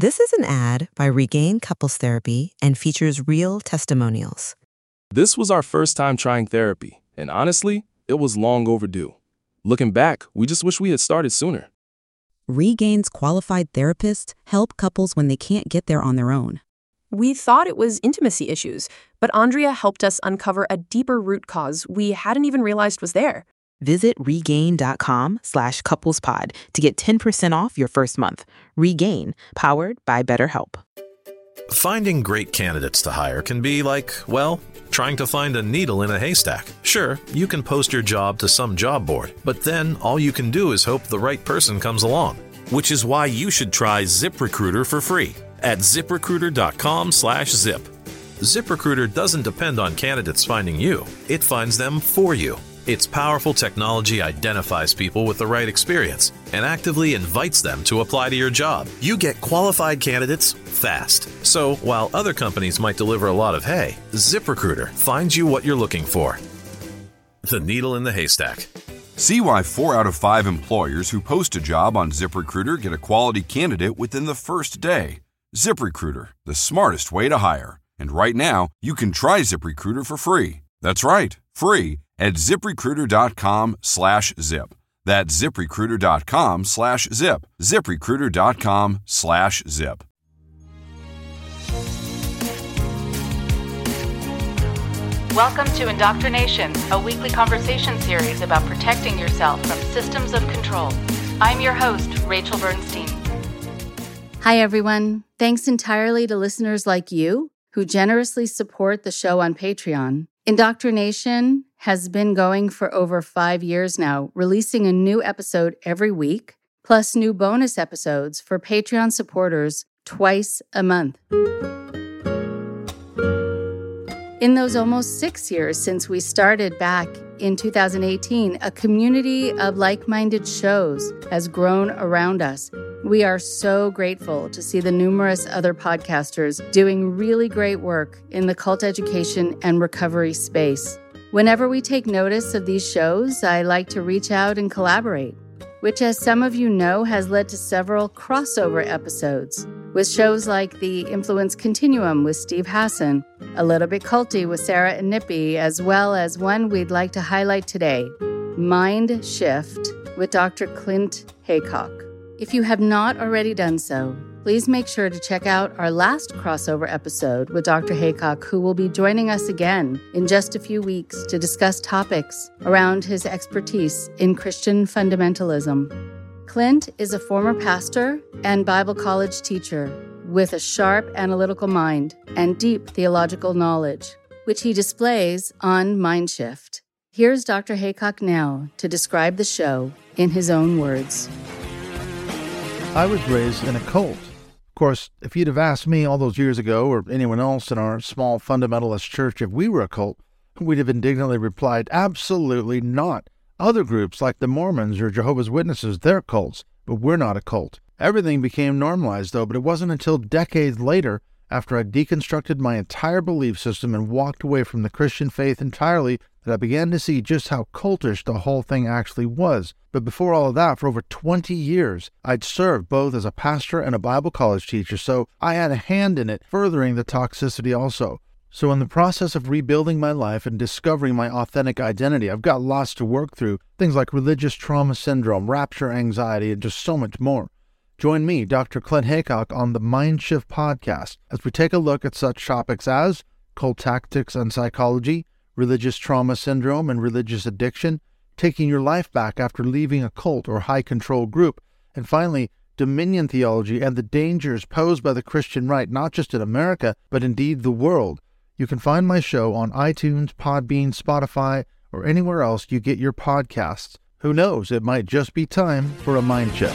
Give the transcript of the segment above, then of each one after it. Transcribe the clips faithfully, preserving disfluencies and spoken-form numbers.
This is an ad by Regain Couples Therapy and features real testimonials. This was our first time trying therapy, and honestly, it was long overdue. Looking back, we just wish we had started sooner. Regain's qualified therapists help couples when they can't get there on their own. We thought it was intimacy issues, but Andrea helped us uncover a deeper root cause we hadn't even realized was there. Visit regain.com slash couplespod to get ten percent off your first month. Regain, powered by BetterHelp. Finding great candidates to hire can be like, well, trying to find a needle in a haystack. Sure, you can post your job to some job board, but then all you can do is hope the right person comes along. Which is why you should try ZipRecruiter for free at ZipRecruiter.com slash zip. ZipRecruiter doesn't depend on candidates finding you. It finds them for you. Its powerful technology identifies people with the right experience and actively invites them to apply to your job. You get qualified candidates fast. So while other companies might deliver a lot of hay, ZipRecruiter finds you what you're looking for. The needle in the haystack. See why four out of five employers who post a job on ZipRecruiter get a quality candidate within the first day. ZipRecruiter, the smartest way to hire. And right now, you can try ZipRecruiter for free. That's right, free at ZipRecruiter.com slash zip. That's ZipRecruiter.com slash zip. ZipRecruiter.com slash zip. Welcome to Indoctrination, a weekly conversation series about protecting yourself from systems of control. I'm your host, Rachel Bernstein. Hi, everyone. Thanks entirely to listeners like you who generously support the show on Patreon. Indoctrination has been going for over five years now, releasing a new episode every week, plus new bonus episodes for Patreon supporters twice a month. In those almost six years since we started back in two thousand eighteen, a community of like-minded shows has grown around us. We are so grateful to see the numerous other podcasters doing really great work in the cult education and recovery space. Whenever we take notice of these shows, I like to reach out and collaborate, which, as some of you know, has led to several crossover episodes with shows like The Influence Continuum with Steve Hassan, A Little Bit Culty with Sarah and Nippy, as well as one we'd like to highlight today, Mind Shift with Doctor Clint Haycock. If you have not already done so, please make sure to check out our last crossover episode with Doctor Haycock, who will be joining us again in just a few weeks to discuss topics around his expertise in Christian fundamentalism. Clint is a former pastor and Bible college teacher with a sharp analytical mind and deep theological knowledge, which he displays on Mindshift. Here's Doctor Haycock now to describe the show in his own words. I was raised in a cult. Of course, if you'd have asked me all those years ago, or anyone else in our small fundamentalist church, if we were a cult, we'd have indignantly replied, absolutely not. Other groups like the Mormons or Jehovah's Witnesses, they're cults, but we're not a cult. Everything became normalized, though, but it wasn't until decades later, after I deconstructed my entire belief system and walked away from the Christian faith entirely, that I began to see just how cultish the whole thing actually was. But before all of that, for over twenty years, I'd served both as a pastor and a Bible college teacher, so I had a hand in it, furthering the toxicity also. So in the process of rebuilding my life and discovering my authentic identity, I've got lots to work through, things like religious trauma syndrome, rapture anxiety, and just so much more. Join me, Doctor Clint Haycock, on the Mindshift podcast as we take a look at such topics as cult tactics and psychology, religious trauma syndrome and religious addiction, taking your life back after leaving a cult or high-control group, and finally, dominion theology and the dangers posed by the Christian right, not just in America, but indeed the world. You can find my show on iTunes, Podbean, Spotify, or anywhere else you get your podcasts. Who knows, it might just be time for a mind shift.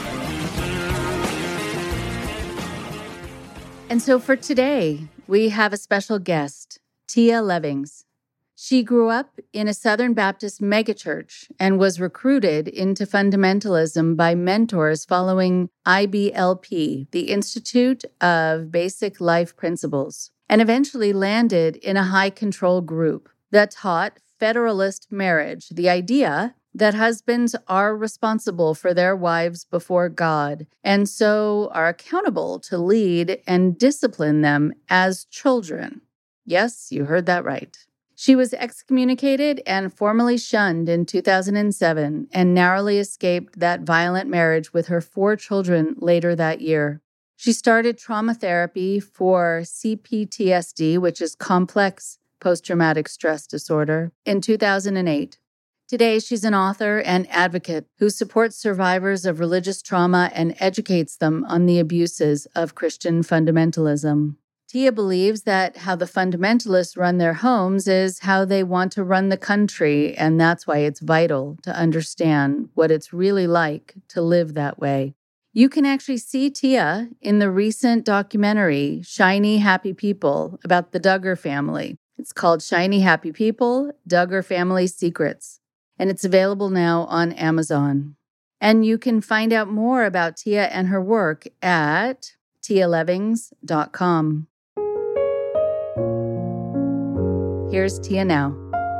And so for today, we have a special guest, Tia Levings. She grew up in a Southern Baptist megachurch and was recruited into fundamentalism by mentors following I B L P, the Institute of Basic Life Principles, and eventually landed in a high-control group that taught federalist marriage, the idea that husbands are responsible for their wives before God, and so are accountable to lead and discipline them as children. Yes, you heard that right. She was excommunicated and formally shunned in two thousand seven and narrowly escaped that violent marriage with her four children later that year. She started trauma therapy for C P T S D, which is complex post-traumatic stress disorder, in two thousand eight. Today, she's an author and advocate who supports survivors of religious trauma and educates them on the abuses of Christian fundamentalism. Tia believes that how the fundamentalists run their homes is how they want to run the country, and that's why it's vital to understand what it's really like to live that way. You can actually see Tia in the recent documentary, Shiny Happy People, about the Duggar family. It's called Shiny Happy People, Duggar Family Secrets, and it's available now on Amazon. And you can find out more about Tia and her work at tia levings dot com. Here's Tia now.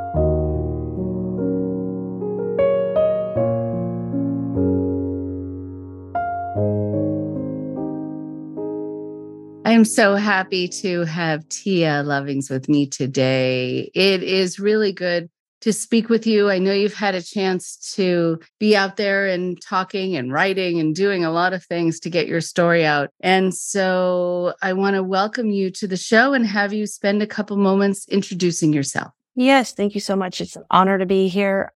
I am so happy to have Tia Levings with me today. It is really good to speak with you. I know you've had a chance to be out there and talking and writing and doing a lot of things to get your story out. And so I want to welcome you to the show and have you spend a couple moments introducing yourself. Yes, thank you so much. It's an honor to be here.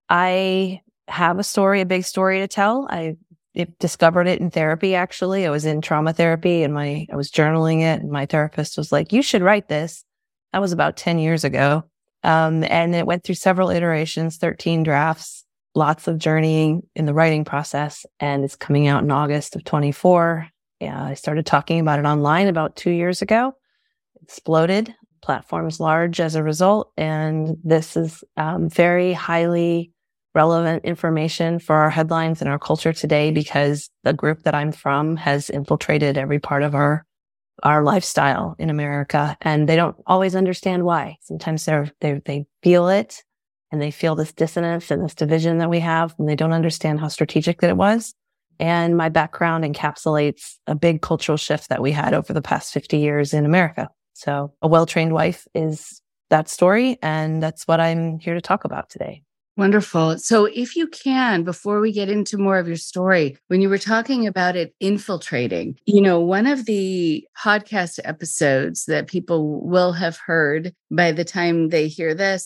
I have a story, a big story to tell. I it discovered it in therapy, actually. I was in trauma therapy and my I was journaling it, and my therapist was like, you should write this. That was about ten years ago. Um, and it went through several iterations, thirteen drafts, lots of journeying in the writing process, and it's coming out in August of twenty-four. Yeah, I started talking about it online about two years ago. It exploded. Platform is large as a result, and this is um, very highly relevant information for our headlines and our culture today, because the group that I'm from has infiltrated every part of our our lifestyle in America, and they don't always understand why. Sometimes they're, they they feel it, and they feel this dissonance and this division that we have, and they don't understand how strategic that it was. And my background encapsulates a big cultural shift that we had over the past fifty years in America. So A Well-Trained Wife is that story, and that's what I'm here to talk about today. Wonderful. So if you can, before we get into more of your story, when you were talking about it infiltrating, you know, one of the podcast episodes that people will have heard by the time they hear this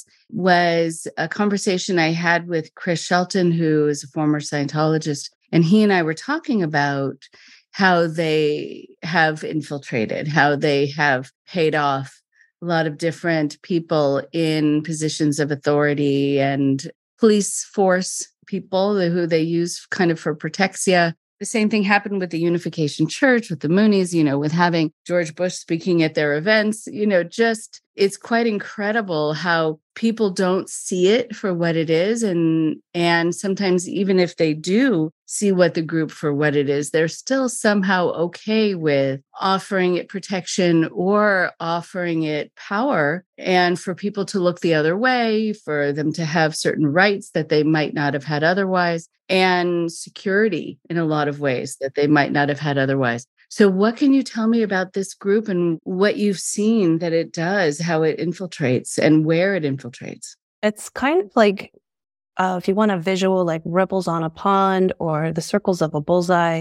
was a conversation I had with Chris Shelton, who is a former Scientologist. And he and I were talking about how they have infiltrated, how they have paid off a lot of different people in positions of authority and police force people who they use kind of for protexia. The same thing happened with the Unification Church, with the Moonies, you know, with having George Bush speaking at their events. You know, just it's quite incredible how people don't see it for what it is. And, and sometimes even if they do see what the group for what it is, they're still somehow okay with offering it protection or offering it power, and for people to look the other way, for them to have certain rights that they might not have had otherwise, and security in a lot of ways that they might not have had otherwise. So what can you tell me about this group and what you've seen that it does, how it infiltrates and where it infiltrates? It's kind of like, uh, if you want a visual, like ripples on a pond or the circles of a bullseye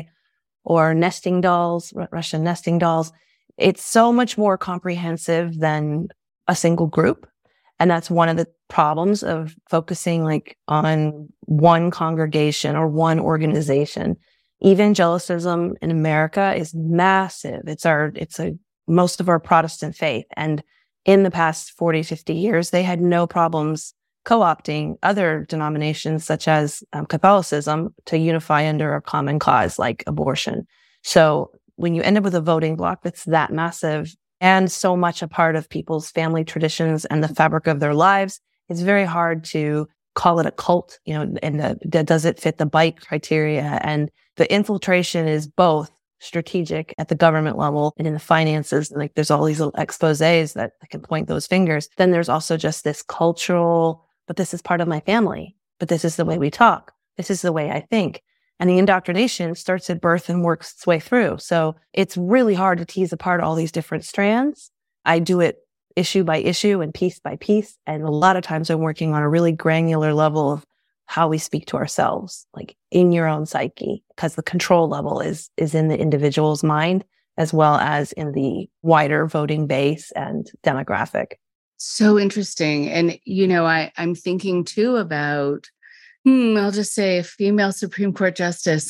or nesting dolls, R- Russian nesting dolls. It's so much more comprehensive than a single group. And that's one of the problems of focusing like on one congregation or one organization. Evangelicism in America is massive. It's our, it's a, most of our Protestant faith. And in the past forty, fifty years, they had no problems co-opting other denominations such as um, Catholicism to unify under a common cause like abortion. So when you end up with a voting bloc that's that massive and so much a part of people's family traditions and the fabric of their lives, it's very hard to call it a cult, you know, and the, the, does it fit the bite criteria? And the infiltration is both strategic at the government level and in the finances. And like there's all these little exposés that, that can point those fingers. Then there's also just this cultural, but this is part of my family. but this is the way we talk. This is the way I think. And the indoctrination starts at birth and works its way through. So it's really hard to tease apart all these different strands. I do it issue by issue and piece by piece. And a lot of times I'm working on a really granular level of how we speak to ourselves, like in your own psyche, because the control level is is in the individual's mind as well as in the wider voting base and demographic. So interesting. And, you know, I, I'm thinking too about, hmm, I'll just say a female Supreme Court justice.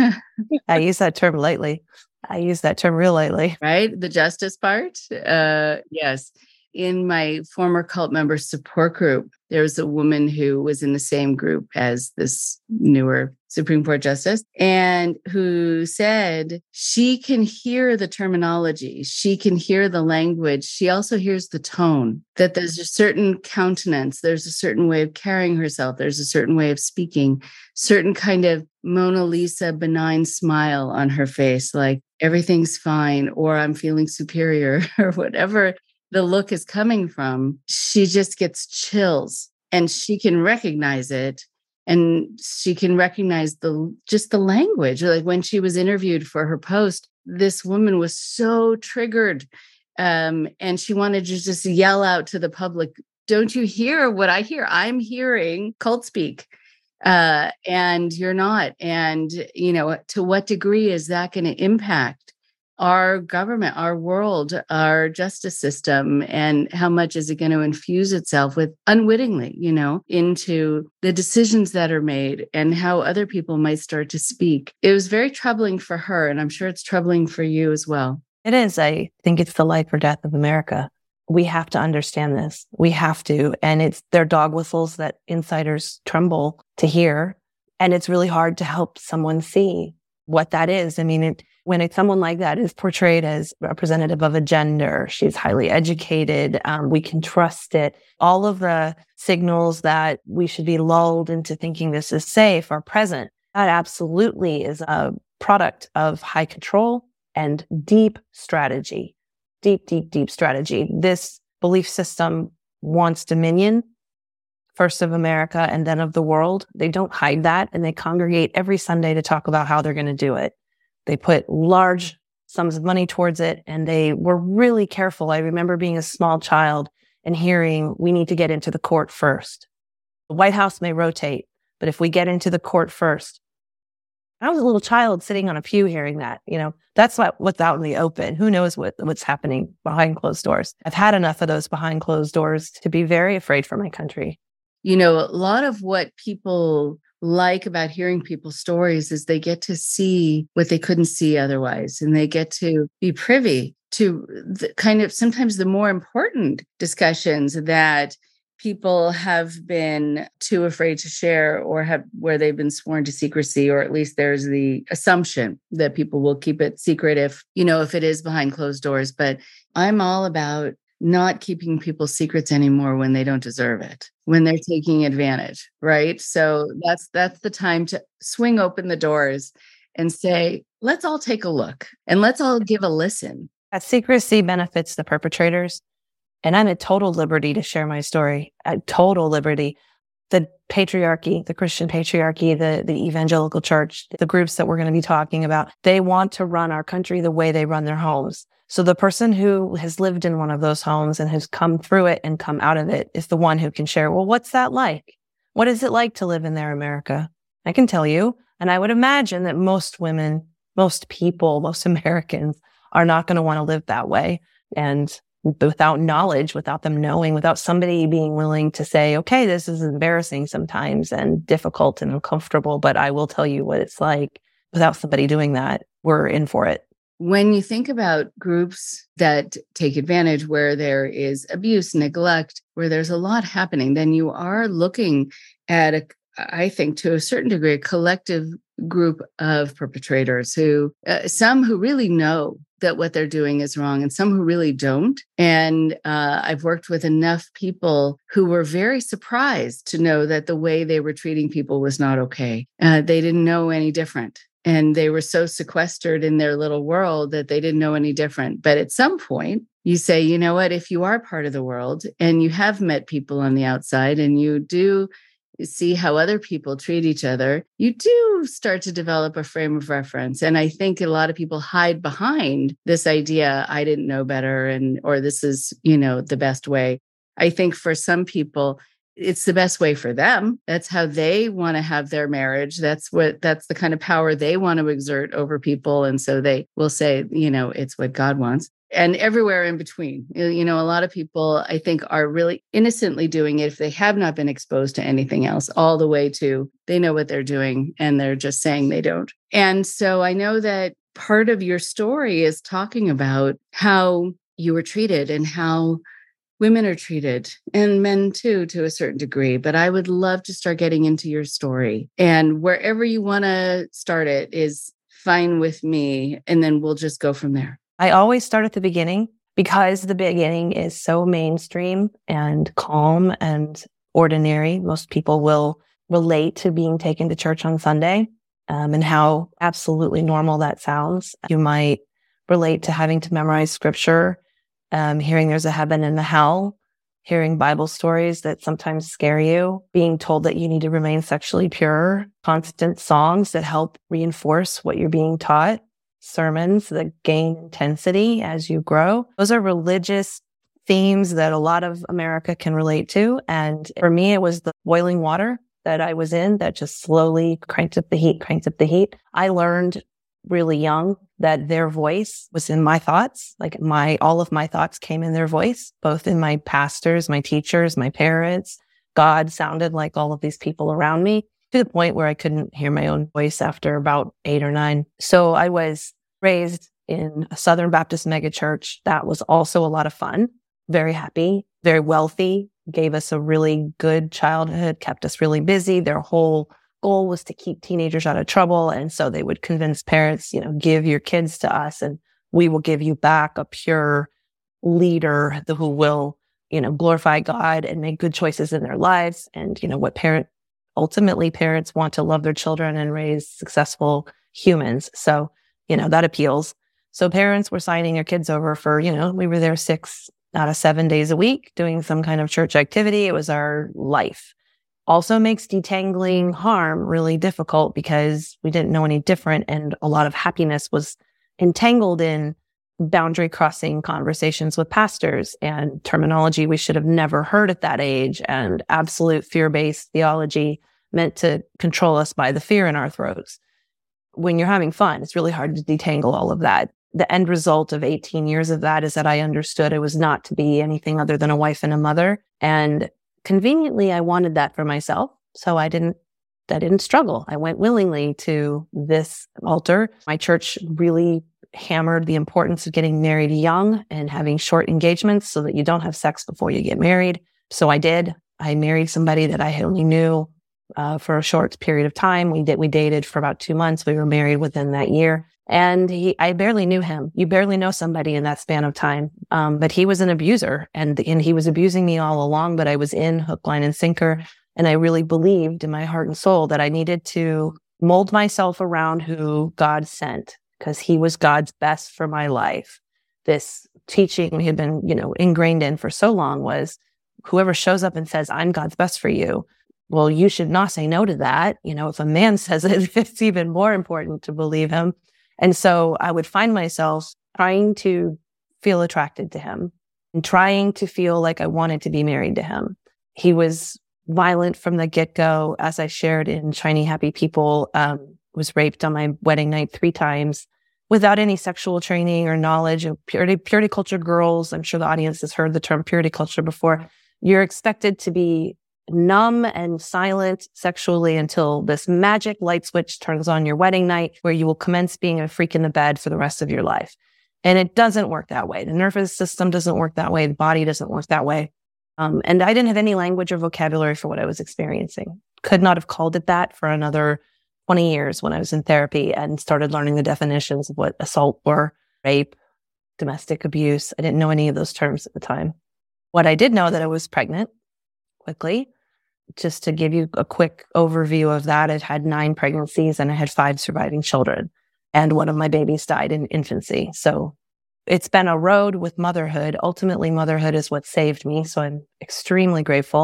I use that term lightly. I use that term real lightly. Right? The justice part? Uh, yes. In my former cult member support group, there was a woman who was in the same group as this newer Supreme Court justice and who said she can hear the terminology. She can hear the language. She also hears the tone, that there's a certain countenance. There's a certain way of carrying herself. There's a certain way of speaking, certain kind of Mona Lisa benign smile on her face, like everything's fine, or I'm feeling superior or whatever the look is coming from. She just gets chills and she can recognize it. And she can recognize the just the language. Like when she was interviewed for her post, this woman was so triggered. Um, and she wanted to just yell out to the public, don't you hear what I hear? I'm hearing cult speak. Uh, and you're not. And, you know, to what degree is that going to impact our government, our world, our justice system, and how much is it going to infuse itself with unwittingly, you know, into the decisions that are made and how other people might start to speak. It was very troubling for her, and I'm sure it's troubling for you as well. It is. I think it's the life or death of America. We have to understand this. We have to. And it's their dog whistles that insiders tremble to hear. And it's really hard to help someone see what that is. I mean, it, when it's someone like that is portrayed as representative of a gender, she's highly educated, um, we can trust it. All of the signals that we should be lulled into thinking this is safe are present. That absolutely is a product of high control and deep strategy. Deep, deep, deep strategy. This belief system wants dominion, first of America and then of the world. They don't hide that, and they congregate every Sunday to talk about how they're going to do it. They put large sums of money towards it, and they were really careful. I remember being a small child and hearing, we need to get into the court first. The White House may rotate, but if we get into the court first. I was a little child sitting on a pew hearing that, you know, that's what, what's out in the open. Who knows what, what's happening behind closed doors? I've had enough of those behind closed doors to be very afraid for my country. You know, a lot of what people like about hearing people's stories is they get to see what they couldn't see otherwise. And they get to be privy to the kind of sometimes the more important discussions that people have been too afraid to share, or have where they've been sworn to secrecy, or at least there's the assumption that people will keep it secret if, you know, if it is behind closed doors. But I'm all about not keeping people's secrets anymore when they don't deserve it, when they're taking advantage, right? So that's that's the time to swing open the doors and say, let's all take a look and let's all give a listen. That secrecy benefits the perpetrators. And I'm at total liberty to share my story, at total liberty. The patriarchy, the Christian patriarchy, the, the evangelical church, the groups that we're going to be talking about, they want to run our country the way they run their homes. So the person who has lived in one of those homes and has come through it and come out of it is the one who can share, well, what's that like? What is it like to live in their America? I can tell you. And I would imagine that most women, most people, most Americans are not going to want to live that way. And without knowledge, without them knowing, without somebody being willing to say, okay, this is embarrassing sometimes and difficult and uncomfortable, but I will tell you what it's like. Without somebody doing that, we're in for it. When you think about groups that take advantage, where there is abuse, neglect, where there's a lot happening, then you are looking at, a, I think, to a certain degree, a collective group of perpetrators who, uh, some who really know that what they're doing is wrong, and some who really don't. And uh, I've worked with enough people who were very surprised to know that the way they were treating people was not okay. Uh, they didn't know any different. And they were so sequestered in their little world that they didn't know any different. But at some point, you say, you know what, if you are part of the world and you have met people on the outside and you do see how other people treat each other, you do start to develop a frame of reference. And I think a lot of people hide behind this idea, I didn't know better, and or this is, you know, the best way. I think for some people, it's the best way for them. That's how they want to have their marriage. That's what, that's the kind of power they want to exert over people. And so they will say, you know, it's what God wants. And everywhere in between. You know, a lot of people, I think, are really innocently doing it if they have not been exposed to anything else, all the way to they know what they're doing and they're just saying they don't. And so I know that part of your story is talking about how you were treated and how women are treated, and men too, to a certain degree. But I would love to start getting into your story. And wherever you want to start it is fine with me. And then we'll just go from there. I always start at the beginning because the beginning is so mainstream and calm and ordinary. Most people will relate to being taken to church on Sunday um, and how absolutely normal that sounds. You might relate to having to memorize scripture, um, hearing there's a heaven and a hell, hearing Bible stories that sometimes scare you, being told that you need to remain sexually pure, constant songs that help reinforce what you're being taught, sermons that gain intensity as you grow. Those are religious themes that a lot of America can relate to. And for me, it was the boiling water that I was in that just slowly cranked up the heat, cranked up the heat. I learned really young that their voice was in my thoughts. Like my, all of my thoughts came in their voice, both in my pastors, my teachers, my parents. God sounded like all of these people around me, to the point where I couldn't hear my own voice after about eight or nine. So I was raised in a Southern Baptist megachurch. That was also a lot of fun, very happy, very wealthy, gave us a really good childhood, kept us really busy. Their whole goal was to keep teenagers out of trouble. And so they would convince parents, you know, give your kids to us and we will give you back a pure leader who will, you know, glorify God and make good choices in their lives. And, you know, what parent Ultimately, parents want to love their children and raise successful humans. So, you know, that appeals. So parents were signing their kids over for, you know, we were there six out of seven days a week doing some kind of church activity. It was our life. Also makes detangling harm really difficult because we didn't know any different. And a lot of happiness was entangled in boundary crossing conversations with pastors and terminology we should have never heard at that age, and absolute fear-based theology meant to control us by the fear in our throats. When you're having fun, it's really hard to detangle all of that. The end result of eighteen years of that is that I understood it was not to be anything other than a wife and a mother. And conveniently, I wanted that for myself. So I didn't I didn't struggle. I went willingly to this altar. My church really hammered the importance of getting married young and having short engagements so that you don't have sex before you get married. So I did. I married somebody that I only knew uh, for a short period of time. We did. We dated for about two months. We were married within that year. And he, I barely knew him. You barely know somebody in that span of time. Um, but he was an abuser, and, and he was abusing me all along, but I was in hook, line, and sinker. And I really believed in my heart and soul that I needed to mold myself around who God sent, because he was God's best for my life. This teaching we had been, you know, ingrained in for so long was whoever shows up and says, I'm God's best for you. Well, you should not say no to that. You know, if a man says it, it's even more important to believe him. And so I would find myself trying to feel attracted to him and trying to feel like I wanted to be married to him. He was violent from the get-go. As I shared in Shiny Happy People, um, was raped on my wedding night three times without any sexual training or knowledge of purity, purity culture girls. I'm sure the audience has heard the term purity culture before. You're expected to be numb and silent sexually until this magic light switch turns on your wedding night, where you will commence being a freak in the bed for the rest of your life. And it doesn't work that way. The nervous system doesn't work that way. The body doesn't work that way. Um, and I didn't have any language or vocabulary for what I was experiencing. Could not have called it that for another twenty years when I was in therapy and started learning the definitions of what assault were, rape, domestic abuse. I didn't know any of those terms at the time. What I did know that I was pregnant quickly. Just to give you a quick overview of that, I'd had nine pregnancies and I had five surviving children. And one of my babies died in infancy. So it's been a road with motherhood. Ultimately, motherhood is what saved me. So I'm extremely grateful.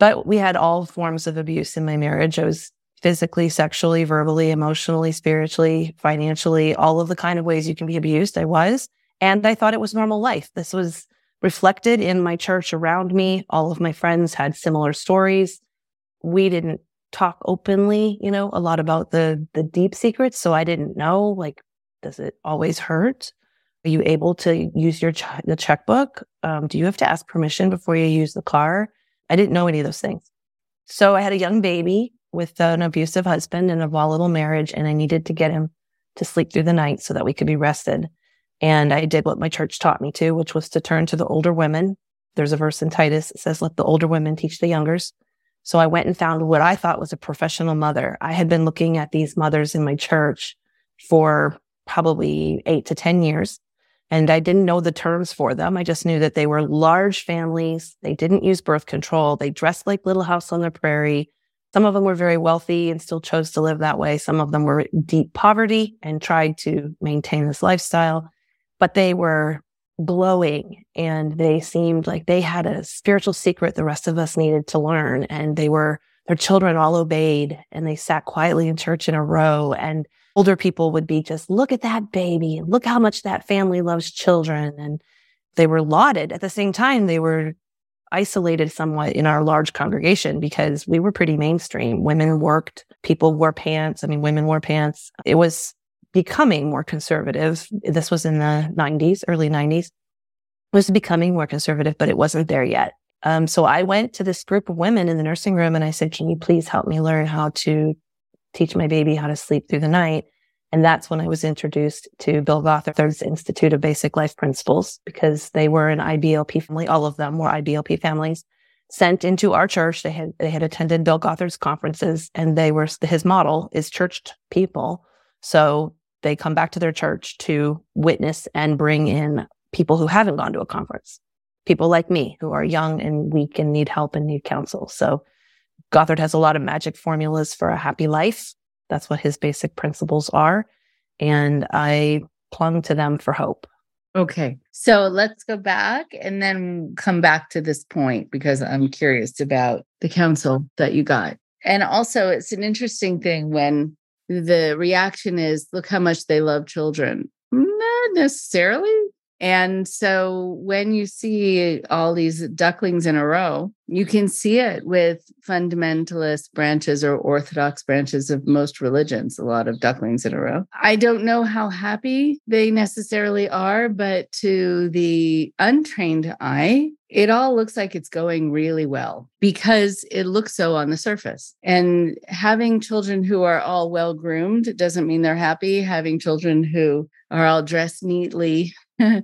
But we had all forms of abuse in my marriage. I was physically, sexually, verbally, emotionally, spiritually, financially, all of the kind of ways you can be abused, I was. And I thought it was normal life. This was reflected in my church around me. All of my friends had similar stories. We didn't talk openly, you know, a lot about the the deep secrets. So I didn't know, like, does it always hurt? Are you able to use your ch- the checkbook? Um, do you have to ask permission before you use the car? I didn't know any of those things. So I had a young baby with an abusive husband and a volatile marriage, and I needed to get him to sleep through the night so that we could be rested. And I did what my church taught me to, which was to turn to the older women. There's a verse in Titus that says, let the older women teach the youngers. So I went and found what I thought was a professional mother. I had been looking at these mothers in my church for probably eight to ten years. And I didn't know the terms for them. I just knew that they were large families. They didn't use birth control. They dressed like Little House on the Prairie. Some of them were very wealthy and still chose to live that way. Some of them were in deep poverty and tried to maintain this lifestyle. But they were glowing, and they seemed like they had a spiritual secret the rest of us needed to learn. And they were, their children all obeyed, and they sat quietly in church in a row. And older people would be just, look at that baby, and look how much that family loves children. And they were lauded. At the same time, they were isolated somewhat in our large congregation because we were pretty mainstream. Women worked, people wore pants. I mean, women wore pants. It was becoming more conservative. This was in the nineties, early nineties. It was becoming more conservative, but it wasn't there yet. Um, so I went to this group of women in the nursing room and I said, can you please help me learn how to teach my baby how to sleep through the night? And that's when I was introduced to Bill Gothard's Institute of Basic Life Principles, because they were an I B L P family. All of them were I B L P families sent into our church. They had, they had attended Bill Gothard's conferences, and they were, his model is churched people. So they come back to their church to witness and bring in people who haven't gone to a conference, people like me who are young and weak and need help and need counsel. So Gothard has a lot of magic formulas for a happy life. That's what his basic principles are. And I clung to them for hope. Okay. So let's go back and then come back to this point, because I'm curious about the counsel that you got. And also, it's an interesting thing when the reaction is, look how much they love children. Not necessarily. And so when you see all these ducklings in a row, you can see it with fundamentalist branches or orthodox branches of most religions, a lot of ducklings in a row. I don't know how happy they necessarily are, but to the untrained eye, it all looks like it's going really well because it looks so on the surface. And having children who are all well-groomed doesn't mean they're happy. Having children who are all dressed neatly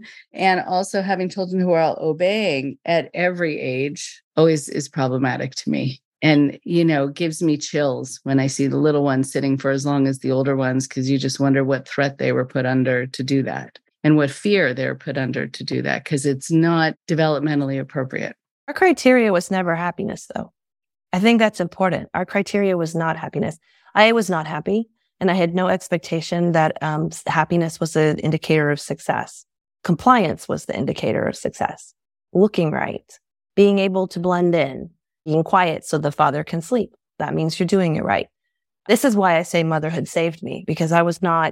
and also having children who are all obeying at every age always is problematic to me. And, you know, gives me chills when I see the little ones sitting for as long as the older ones, because you just wonder what threat they were put under to do that and what fear they're put under to do that, because it's not developmentally appropriate. Our criteria was never happiness, though. I think that's important. Our criteria was not happiness. I was not happy, and I had no expectation that um, happiness was an indicator of success. Compliance was the indicator of success. Looking right, being able to blend in, being quiet so the father can sleep. That means you're doing it right. This is why I say motherhood saved me, because I was not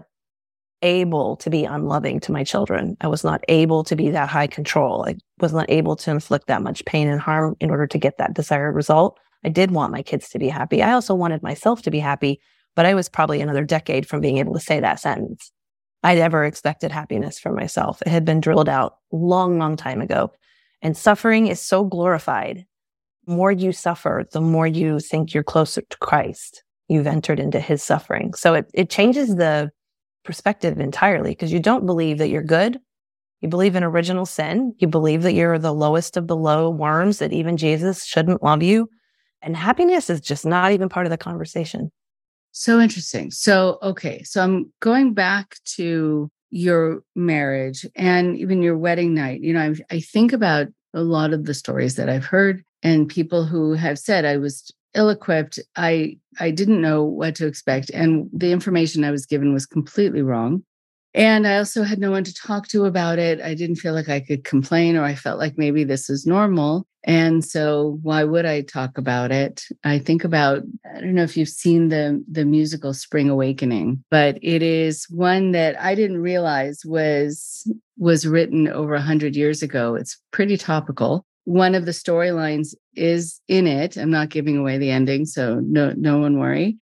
able to be unloving to my children. I was not able to be that high control. I was not able to inflict that much pain and harm in order to get that desired result. I did want my kids to be happy. I also wanted myself to be happy, but I was probably another decade from being able to say that sentence. I never expected happiness for myself. It had been drilled out long, long time ago. And suffering is so glorified. The more you suffer, the more you think you're closer to Christ. You've entered into his suffering. So it, it changes the perspective entirely, because you don't believe that you're good. You believe in original sin. You believe that you're the lowest of the low worms, that even Jesus shouldn't love you. And happiness is just not even part of the conversation. So interesting. So, okay. So I'm going back to your marriage and even your wedding night. You know, I, I think about a lot of the stories that I've heard and people who have said I was ill-equipped. I, I didn't know what to expect. And the information I was given was completely wrong. And I also had no one to talk to about it. I didn't feel like I could complain, or I felt like maybe this is normal. And so why would I talk about it? I think about, I don't know if you've seen the, the musical Spring Awakening, but it is one that I didn't realize was, was written over one hundred years ago. It's pretty topical. One of the storylines is in it, I'm not giving away the ending, so no, no one worry,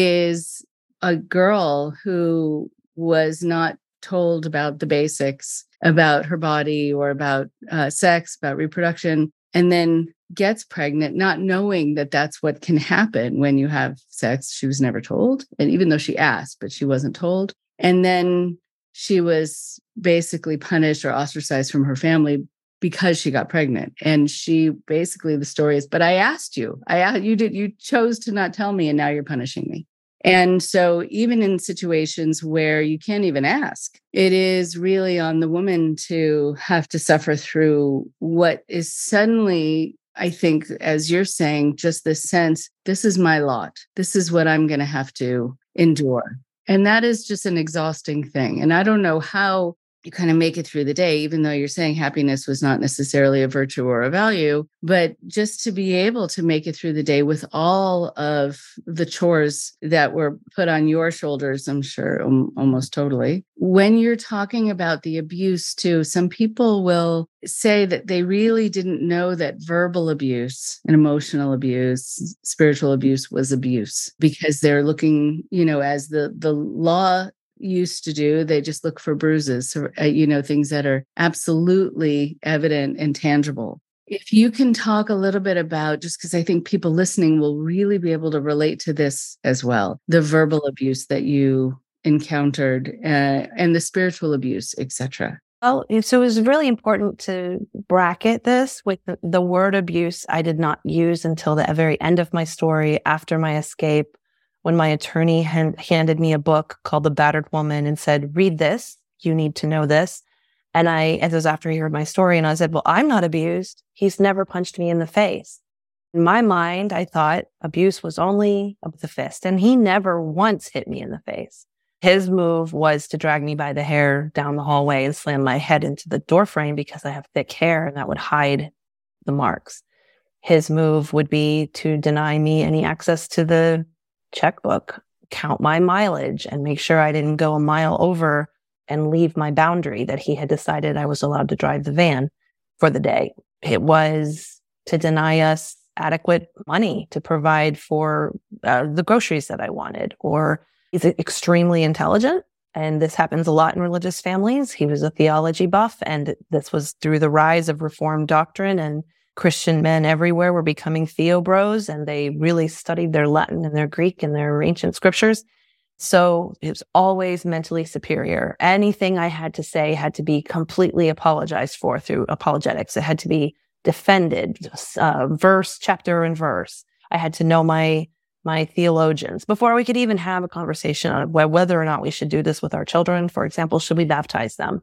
is a girl who was not told about the basics about her body or about uh, sex, about reproduction, and then gets pregnant, not knowing that that's what can happen when you have sex. She was never told. And even though she asked, but she wasn't told. And then she was basically punished or ostracized from her family because she got pregnant. And she basically, the story is, but I asked you, I you did, you chose to not tell me, and now you're punishing me. And so even in situations where you can't even ask, it is really on the woman to have to suffer through what is suddenly, I think, as you're saying, just this sense, this is my lot. This is what I'm going to have to endure. And that is just an exhausting thing. And I don't know how you kind of make it through the day, even though you're saying happiness was not necessarily a virtue or a value, but just to be able to make it through the day with all of the chores that were put on your shoulders, I'm sure, um, almost totally. When you're talking about the abuse too, some people will say that they really didn't know that verbal abuse and emotional abuse, spiritual abuse was abuse, because they're looking, you know, as the, the law used to do, they just look for bruises, or, uh, you know, things that are absolutely evident and tangible. If you can talk a little bit about, just because I think people listening will really be able to relate to this as well, the verbal abuse that you encountered uh, and the spiritual abuse, et cetera. Well, so it was really important to bracket this with the, the word abuse I did not use until the very end of my story after my escape, when my attorney hand, handed me a book called The Battered Woman and said, read this, you need to know this. And I, it was after he heard my story, and I said, well, I'm not abused. He's never punched me in the face. In my mind, I thought abuse was only with the fist, and he never once hit me in the face. His move was to drag me by the hair down the hallway and slam my head into the doorframe because I have thick hair and that would hide the marks. His move would be to deny me any access to the checkbook, count my mileage, and make sure I didn't go a mile over and leave my boundary that he had decided I was allowed to drive the van for the day. It was to deny us adequate money to provide for uh, the groceries that I wanted. Or he's extremely intelligent, and this happens a lot in religious families. He was a theology buff, and this was through the rise of Reformed doctrine, and Christian men everywhere were becoming theobros, and they really studied their Latin and their Greek and their ancient scriptures. So it was always mentally superior. Anything I had to say had to be completely apologized for through apologetics. It had to be defended, uh, verse, chapter, and verse. I had to know my my theologians before we could even have a conversation on whether or not we should do this with our children. For example, should we baptize them?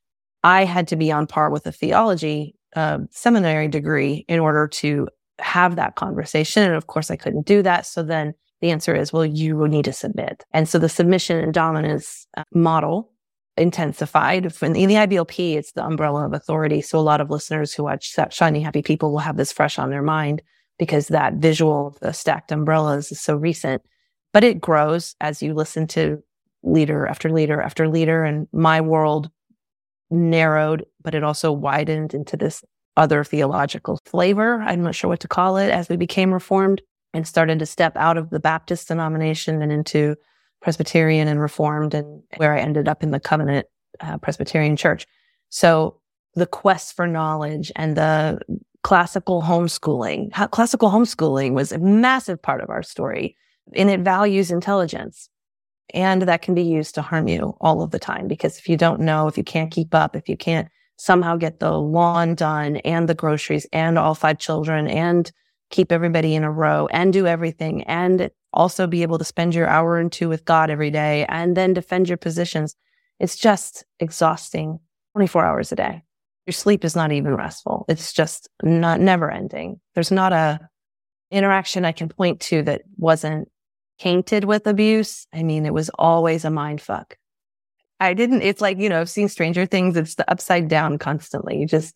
I had to be on par with a theology uh, seminary degree in order to have that conversation. And of course, I couldn't do that. So then the answer is, well, you will need to submit. And so the submission and dominance model intensified. In the I B L P, it's the umbrella of authority. So a lot of listeners who watch Shiny Happy People will have this fresh on their mind because that visual of the stacked umbrellas is so recent. But it grows as you listen to leader after leader after leader. And my world narrowed, but it also widened into this other theological flavor. I'm not sure what to call it, as we became Reformed and started to step out of the Baptist denomination and into Presbyterian and Reformed, and where I ended up in the Covenant uh, Presbyterian Church. So the quest for knowledge and the classical homeschooling, how, classical homeschooling was a massive part of our story, and it values intelligence. And that can be used to harm you all of the time, because if you don't know, if you can't keep up, if you can't somehow get the lawn done and the groceries and all five children and keep everybody in a row and do everything and also be able to spend your hour and two with God every day and then defend your positions, it's just exhausting twenty-four hours a day. Your sleep is not even restful. It's just not never ending. There's not a interaction I can point to that wasn't tainted with abuse. I mean, it was always a mind fuck. I didn't, it's like, you know, I've seen Stranger Things. It's the upside down constantly. You just,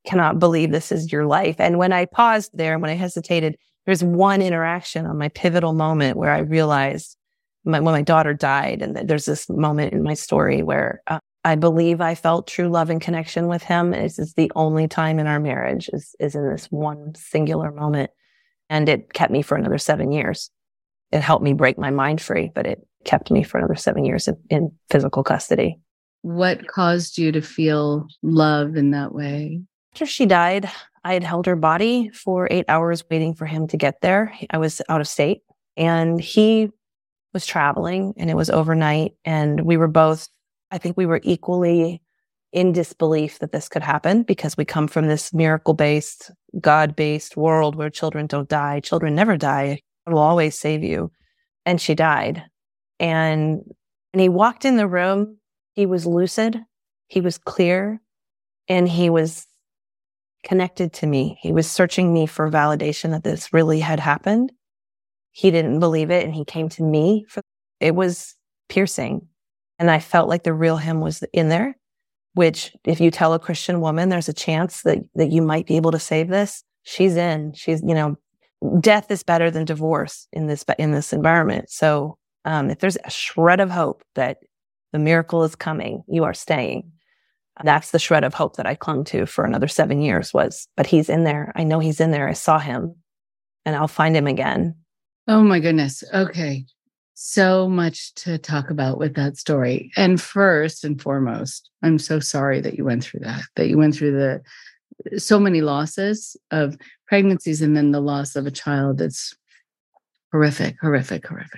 cannot believe this is your life. And when I paused there, when I hesitated, there's one interaction on my pivotal moment where I realized my, when my daughter died, and there's this moment in my story where uh, I believe I felt true love and connection with him. This is the only time in our marriage is, is in this one singular moment. And it kept me for another seven years. It helped me break my mind free, but it kept me for another seven years in, in physical custody. What caused you to feel love in that way? After she died, I had held her body for eight hours waiting for him to get there. I was out of state and he was traveling, and it was overnight. And we were both, I think we were equally in disbelief that this could happen, because we come from this miracle-based, God-based world where children don't die. Children never die. God will always save you. And she died. And, and he walked in the room. He was lucid. He was clear. And he was connected to me. He was searching me for validation that this really had happened. He didn't believe it, and he came to me. For, it was piercing. And I felt like the real him was in there, which if you tell a Christian woman there's a chance that, that you might be able to save this, she's in. She's, you know, death is better than divorce in this, in this environment. So um, if there's a shred of hope that the miracle is coming, you are staying. That's the shred of hope that I clung to for another seven years was, but he's in there. I know he's in there. I saw him, and I'll find him again. Oh my goodness. Okay. So much to talk about with that story. And first and foremost, I'm so sorry that you went through that, that you went through the so many losses of pregnancies and then the loss of a child. That's horrific, horrific, horrific.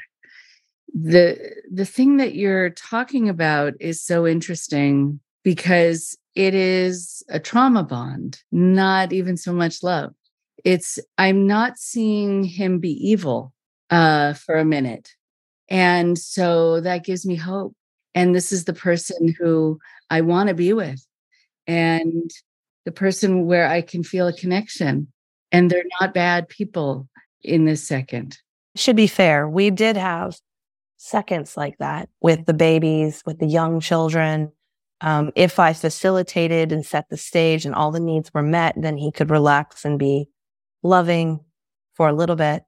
The, the thing that you're talking about is so interesting because it is a trauma bond, not even so much love. It's, I'm not seeing him be evil uh, for a minute. And so that gives me hope. And this is the person who I want to be with, and the person where I can feel a connection. And they're not bad people in this second. Should be fair. We did have seconds like that with the babies, with the young children. Um, if I facilitated and set the stage and all the needs were met, then he could relax and be loving for a little bit.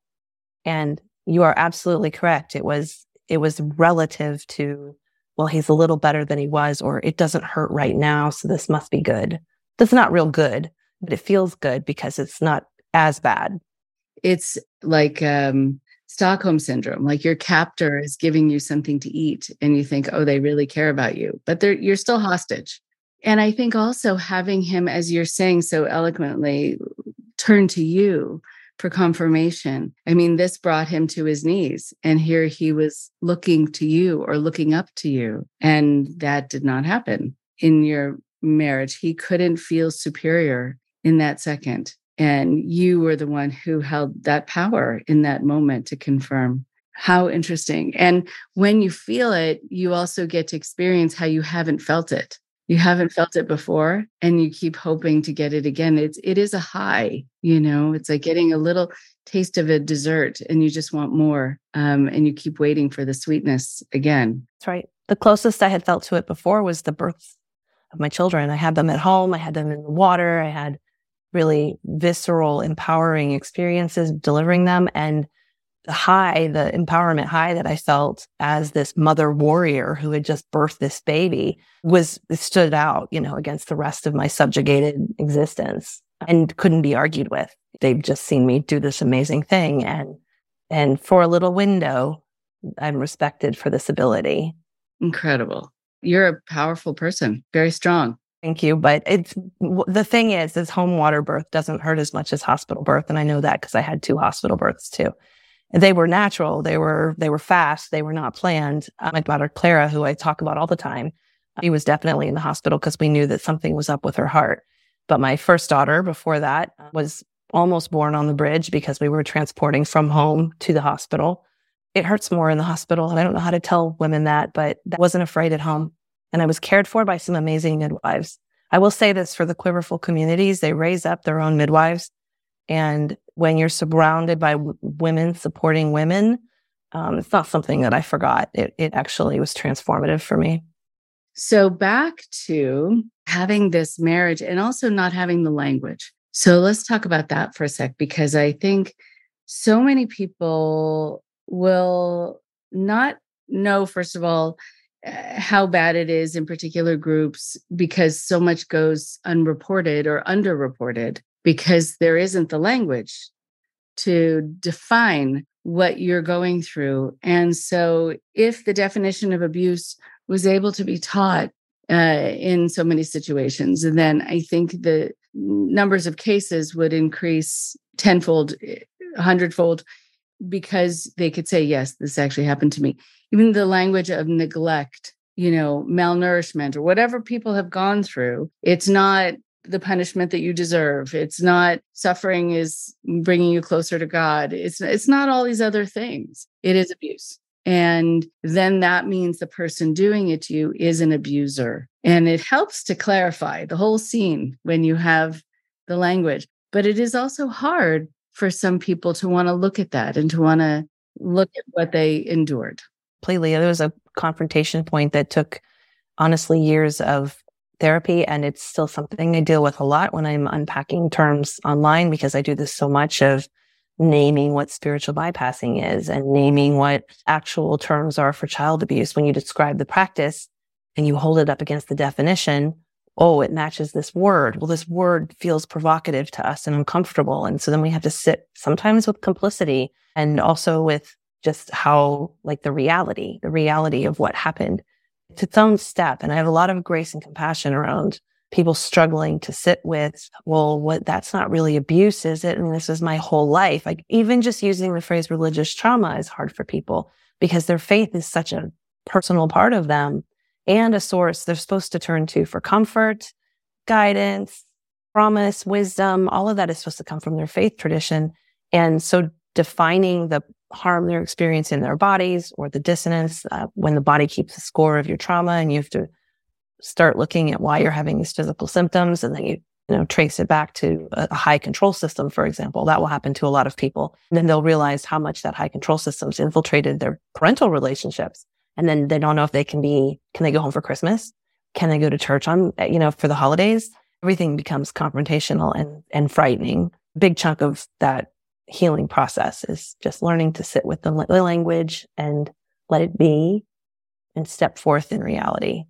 And you are absolutely correct. It was, it was relative to, well, he's a little better than he was, or it doesn't hurt right now, so this must be good. That's not real good, but it feels good because it's not as bad. It's like um, Stockholm syndrome, like your captor is giving you something to eat and you think, oh, they really care about you, but they're, you're still hostage. And I think also having him, as you're saying so eloquently, turn to you for confirmation. I mean, this brought him to his knees, and here he was looking to you or looking up to you. And that did not happen in your marriage. He couldn't feel superior in that second. And you were the one who held that power in that moment to confirm. How interesting. And when you feel it, you also get to experience how you haven't felt it. You haven't felt it before, and you keep hoping to get it again. It's, it is a high, you know, it's like getting a little taste of a dessert and you just want more. Um, and you keep waiting for the sweetness again. That's right. The closest I had felt to it before was the birth of my children. I had them at home. I had them in the water. I had really visceral, empowering experiences delivering them. And the high, the empowerment high that I felt as this mother warrior who had just birthed this baby was, it stood out, you know, against the rest of my subjugated existence and couldn't be argued with. They've just seen me do this amazing thing. And, and for a little window, I'm respected for this ability. Incredible. You're a powerful person, very strong. Thank you. But it's, the thing is, is home water birth doesn't hurt as much as hospital birth. And I know that because I had two hospital births too. They were natural. They were, they were fast. They were not planned. Uh, my daughter, Clara, who I talk about all the time, she was definitely in the hospital because we knew that something was up with her heart. But my first daughter before that was almost born on the bridge because we were transporting from home to the hospital. It hurts more in the hospital. And I don't know how to tell women that, but I wasn't afraid at home. And I was cared for by some amazing midwives. I will say this for the Quiverful communities, they raise up their own midwives. And when you're surrounded by w- women supporting women, um, it's not something that I forgot. It, it actually was transformative for me. So back to having this marriage and also not having the language. So let's talk about that for a sec, because I think so many people will not know, first of all, uh, how bad it is in particular groups, because so much goes unreported or underreported because there isn't the language to define what you're going through. And so if the definition of abuse was able to be taught uh, in so many situations, and then I think the numbers of cases would increase tenfold, a hundredfold, because they could say, yes, this actually happened to me. Even the language of neglect, you know, malnourishment, or whatever people have gone through, it's not the punishment that you deserve. It's not suffering is bringing you closer to God. It's, it's not all these other things. It is abuse. And then that means the person doing it to you is an abuser. And it helps to clarify the whole scene when you have the language. But it is also hard for some people to want to look at that and to want to look at what they endured. Completely. There was a confrontation point that took, honestly, years of therapy. And it's still something I deal with a lot when I'm unpacking terms online, because I do this so much of naming what spiritual bypassing is and naming what actual terms are for child abuse. When you describe the practice and you hold it up against the definition, oh, it matches this word. Well, this word feels provocative to us and uncomfortable. And so then we have to sit sometimes with complicity and also with just how, like the reality, the reality of what happened. It's its own step. And I have a lot of grace and compassion around people struggling to sit with, well, what, that's not really abuse, is it? And this is my whole life. Like, even just using the phrase religious trauma is hard for people because their faith is such a personal part of them and a source they're supposed to turn to for comfort, guidance, promise, wisdom. All of that is supposed to come from their faith tradition. And so defining the harm they're experiencing in their bodies, or the dissonance uh, when the body keeps a score of your trauma, and you have to start looking at why you're having these physical symptoms, and then you, you know, trace it back to a, a high control system, for example. That will happen to a lot of people. And then they'll realize how much that high control system's infiltrated their parental relationships. And then they don't know if they can be, can they go home for Christmas? Can they go to church on, you know, for the holidays? Everything becomes confrontational and, and frightening. A big chunk of that healing process is just learning to sit with the, the language and let it be and step forth in reality.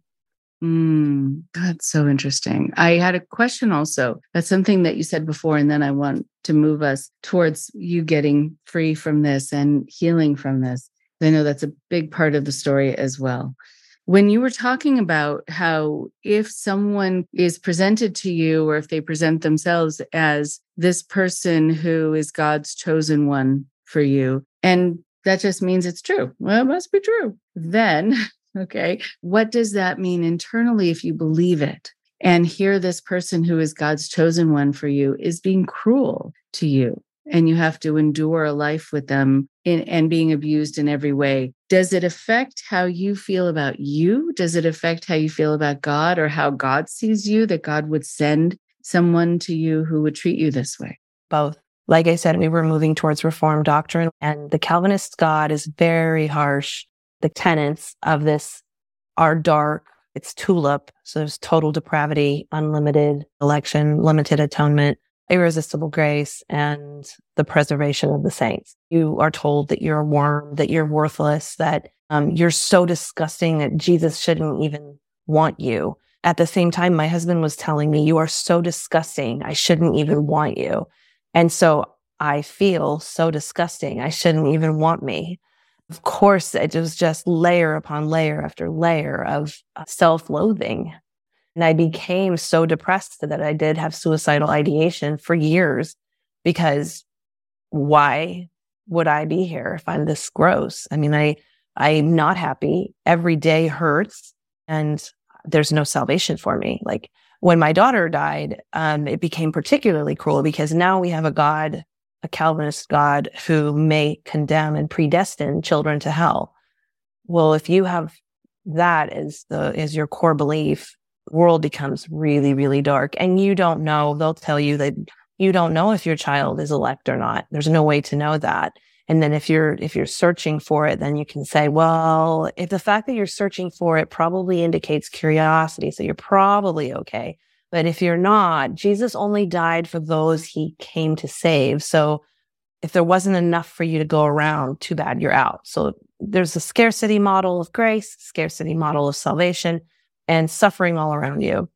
Mm, that's so interesting. I had a question also. That's something that you said before, and then I want to move us towards you getting free from this and healing from this. I know that's a big part of the story as well. When you were talking about how if someone is presented to you, or if they present themselves as this person who is God's chosen one for you, and that just means it's true. Well, it must be true. Then, okay, what does that mean internally if you believe it? And here this person who is God's chosen one for you is being cruel to you, and you have to endure a life with them in, and being abused in every way. Does it affect how you feel about you? Does it affect how you feel about God, or how God sees you, that God would send someone to you who would treat you this way? Both. Like I said, we were moving towards Reformed doctrine, and the Calvinist God is very harsh. The tenets of this are dark. It's tulip. So there's total depravity, unlimited election, limited atonement, irresistible grace, and the preservation of the saints. You are told that you're a worm, that you're worthless, that um, you're so disgusting that Jesus shouldn't even want you. At the same time, my husband was telling me, you are so disgusting, I shouldn't even want you. And so I feel so disgusting, I shouldn't even want me. Of course, it was just layer upon layer after layer of self-loathing. And I became so depressed that I did have suicidal ideation for years, because why would I be here if I'm this gross? I mean, I, I'm not happy. Every day hurts, and there's no salvation for me. Like when my daughter died, um, it became particularly cruel, because now we have a God, a Calvinist God, who may condemn and predestine children to hell. Well, if you have that as the as your core belief, the world becomes really, really dark. And you don't know, they'll tell you that you don't know if your child is elect or not. There's no way to know that. And then if you're if you're searching for it, then you can say, well, if the fact that you're searching for it probably indicates curiosity, so you're probably okay. But if you're not, Jesus only died for those he came to save. So if there wasn't enough for you to go around, too bad, you're out. So there's a scarcity model of grace, scarcity model of salvation, and suffering all around you.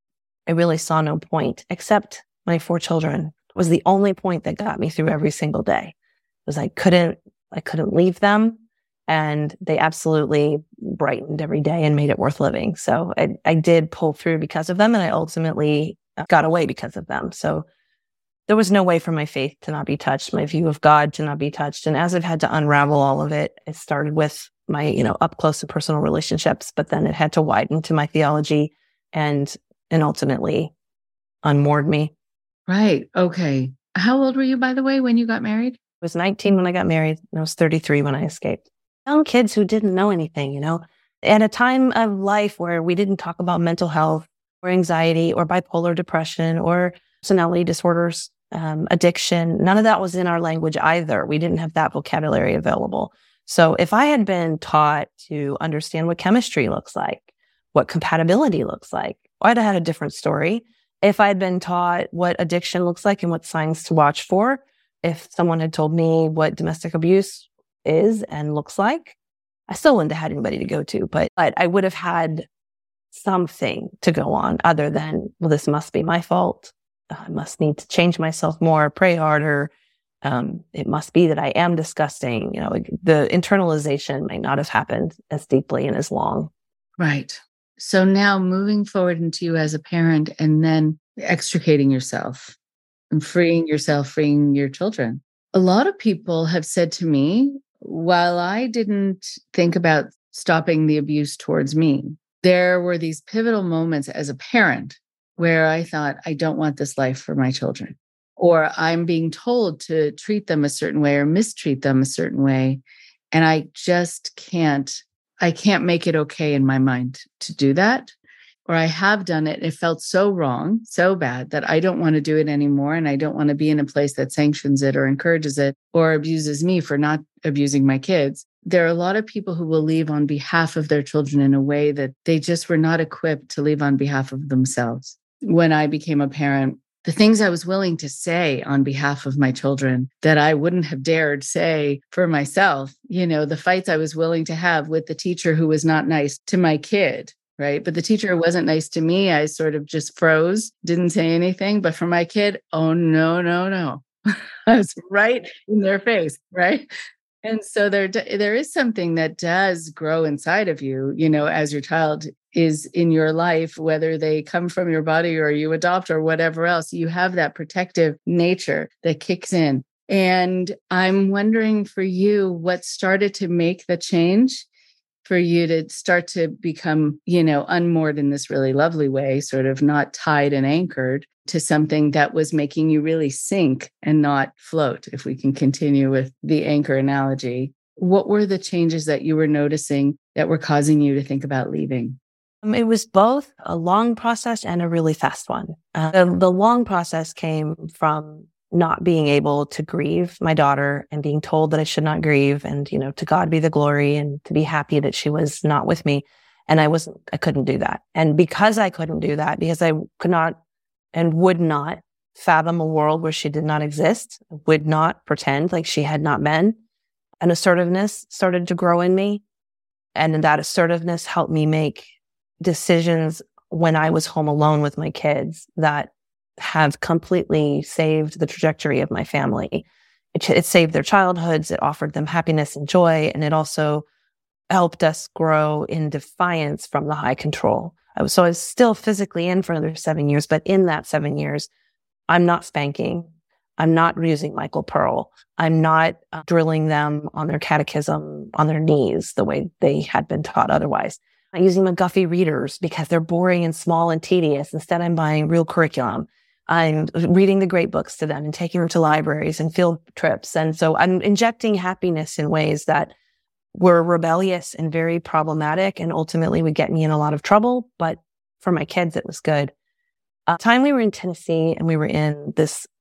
I really saw no point, except my four children was the only point that got me through every single day. Was I couldn't, I couldn't leave them, and they absolutely brightened every day and made it worth living. So I, I did pull through because of them, and I ultimately got away because of them. So there was no way for my faith to not be touched, my view of God to not be touched. And as I've had to unravel all of it, it started with my, you know, up close and personal relationships, but then it had to widen to my theology and, and ultimately unmoored me. Right. Okay. How old were you, by the way, when you got married? I was nineteen when I got married, and I was thirty-three when I escaped. Young kids who didn't know anything, you know, at a time of life where we didn't talk about mental health or anxiety or bipolar depression or personality disorders, um, addiction. None of that was in our language either. We didn't have that vocabulary available. So if I had been taught to understand what chemistry looks like, what compatibility looks like, I'd have had a different story. If I'd been taught what addiction looks like and what signs to watch for, if someone had told me what domestic abuse is and looks like, I still wouldn't have had anybody to go to, but, but I would have had something to go on other than, well, this must be my fault. I must need to change myself more, pray harder. Um, it must be that I am disgusting. You know, the internalization might not have happened as deeply and as long. Right. So now moving forward into you as a parent and then extricating yourself and freeing yourself, freeing your children. A lot of people have said to me, while I didn't think about stopping the abuse towards me, there were these pivotal moments as a parent where I thought, I don't want this life for my children, or I'm being told to treat them a certain way or mistreat them a certain way. And I just can't, I can't make it okay in my mind to do that. Or I have done it. It felt so wrong, so bad that I don't want to do it anymore. And I don't want to be in a place that sanctions it or encourages it or abuses me for not abusing my kids. There are a lot of people who will leave on behalf of their children in a way that they just were not equipped to leave on behalf of themselves. When I became a parent, the things I was willing to say on behalf of my children that I wouldn't have dared say for myself, you know, the fights I was willing to have with the teacher who was not nice to my kid, right? But the teacher wasn't nice to me. I sort of just froze, didn't say anything. But for my kid, oh, no, no, no. I was right in their face, right? And so there, there is something that does grow inside of you, you know, as your child is in your life, whether they come from your body or you adopt or whatever else, you have that protective nature that kicks in. And I'm wondering for you, what started to make the change for you to start to become, you know, unmoored in this really lovely way, sort of not tied and anchored to something that was making you really sink and not float, if we can continue with the anchor analogy. What were the changes that you were noticing that were causing you to think about leaving? Um, it was both a long process and a really fast one. Uh, the, the long process came from not being able to grieve my daughter and being told that I should not grieve, and, you know, to God be the glory, and to be happy that she was not with me. And I wasn't, I couldn't do that. And because I couldn't do that, because I could not and would not fathom a world where she did not exist, would not pretend like she had not been, an assertiveness started to grow in me. And that assertiveness helped me make decisions when I was home alone with my kids that have completely saved the trajectory of my family. It, it saved their childhoods. It offered them happiness and joy. And it also helped us grow in defiance from the high control. I was, so I was still physically in for another seven years, but in that seven years, I'm not spanking. I'm not using Michael Pearl. I'm not uh, drilling them on their catechism on their knees the way they had been taught otherwise. I'm using McGuffey readers because they're boring and small and tedious. Instead, I'm buying real curriculum. I'm reading the great books to them and taking them to libraries and field trips. And so I'm injecting happiness in ways that were rebellious and very problematic and ultimately would get me in a lot of trouble. But for my kids, it was good. Uh, time we were in Tennessee and we were in this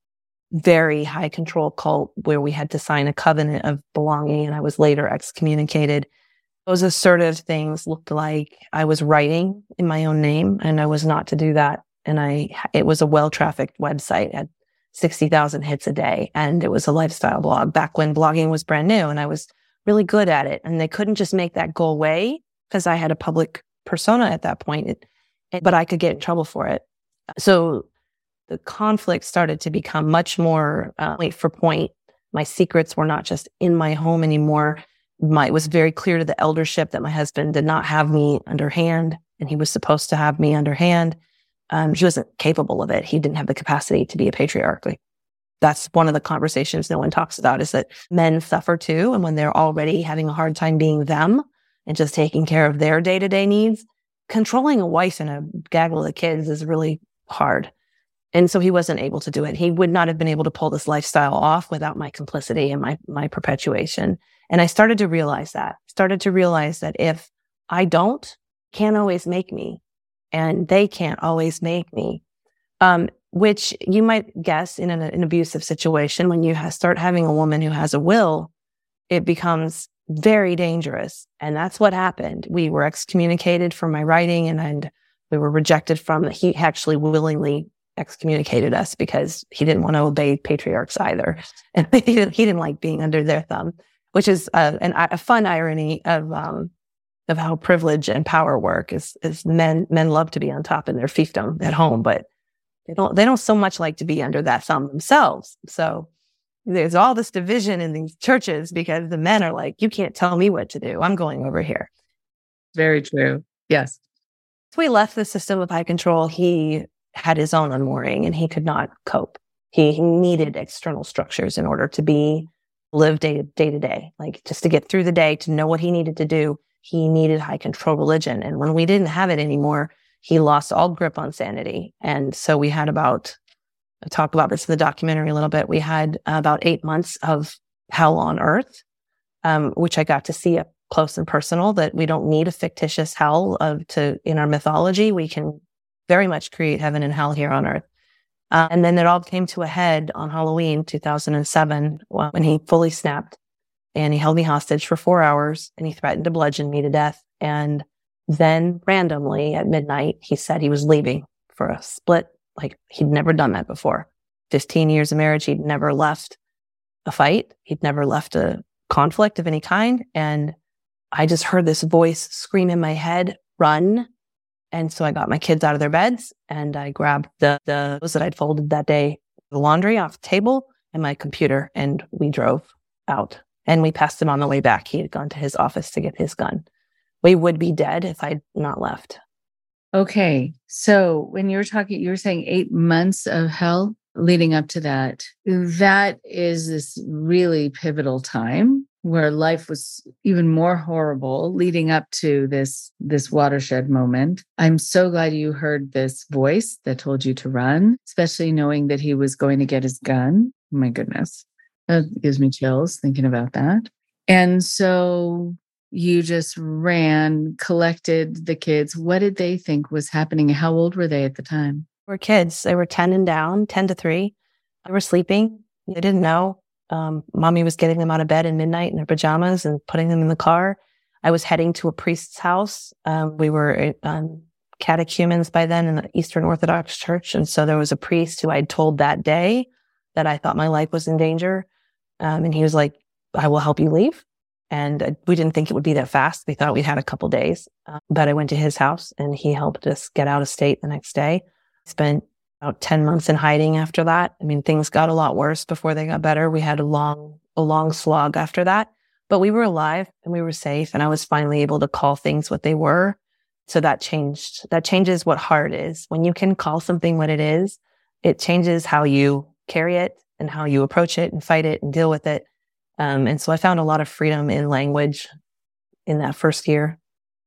very high control cult where we had to sign a covenant of belonging, and I was later excommunicated. Those assertive things looked like I was writing in my own name, and I was not to do that. And I, it was a well-trafficked website, had sixty thousand hits a day, and it was a lifestyle blog back when blogging was brand new, and I was really good at it. And they couldn't just make that go away because I had a public persona at that point, it, it, but I could get in trouble for it. So the conflict started to become much more uh, point for point. My secrets were not just in my home anymore. My, it was very clear to the eldership that my husband did not have me underhand, and he was supposed to have me underhand. Um, he wasn't capable of it. He didn't have the capacity to be a patriarch. Like, that's one of the conversations no one talks about, is that men suffer too. And when they're already having a hard time being them and just taking care of their day-to-day needs, controlling a wife and a gaggle of kids is really hard. And so he wasn't able to do it. He would not have been able to pull this lifestyle off without my complicity and my, my perpetuation. And I started to realize that, started to realize that if I don't, can't always make me, and they can't always make me, um, which you might guess in an, an abusive situation, when you ha- start having a woman who has a will, it becomes very dangerous. And that's what happened. We were excommunicated from my writing, and, and we were rejected from, he actually willingly excommunicated us because he didn't want to obey patriarchs either. And he didn't, he didn't like being under their thumb, which is uh, an, a fun irony of um, of how privilege and power work. Is is men men love to be on top in their fiefdom at home, but they don't they don't so much like to be under that thumb themselves. So there's all this division in these churches because the men are like, you can't tell me what to do. I'm going over here. Very true. Yes. So we left the system of high control. He had his own unmooring, and he could not cope. He, he needed external structures in order to be live day, day to day, like just to get through the day, to know what he needed to do. He needed high control religion. And when we didn't have it anymore, he lost all grip on sanity. And so we had about, I talk about this in the documentary a little bit, we had about eight months of hell on earth, um, which I got to see up close and personal, that we don't need a fictitious hell of to in our mythology. We can very much create heaven and hell here on earth. Uh, and then it all came to a head on Halloween two thousand seven when he fully snapped, and he held me hostage for four hours and he threatened to bludgeon me to death. And then randomly at midnight, he said he was leaving for a split. Like, he'd never done that before. fifteen years of marriage, he'd never left a fight. He'd never left a conflict of any kind. And I just heard this voice scream in my head, run. And so I got my kids out of their beds, and I grabbed the, the clothes that I'd folded that day, the laundry off the table, and my computer, and we drove out. And we passed him on the way back. He had gone to his office to get his gun. We would be dead if I'd not left. Okay. So when you were talking, you were saying eight months of hell leading up to that. That is this really pivotal time where life was even more horrible leading up to this, this watershed moment. I'm so glad you heard this voice that told you to run, especially knowing that he was going to get his gun. My goodness. That gives me chills thinking about that. And so you just ran, collected the kids. What did they think was happening? How old were they at the time? They were kids. They were ten and down, ten to three. They were sleeping. They didn't know. Um, mommy was getting them out of bed at midnight in their pajamas and putting them in the car. I was heading to a priest's house. Um, we were um, catechumens by then in the Eastern Orthodox Church. And so there was a priest who I'd told that day that I thought my life was in danger. Um, and he was like, I will help you leave. And uh, we didn't think it would be that fast. We thought we'd had a couple days. Uh, but I went to his house, and he helped us get out of state the next day. Spent about ten months in hiding after that. I mean, things got a lot worse before they got better. We had a long, a long slog after that, but we were alive and we were safe. And I was finally able to call things what they were. So that changed, that changes what hard is. When you can call something what it is, it changes how you carry it and how you approach it and fight it and deal with it. Um, and so I found a lot of freedom in language in that first year.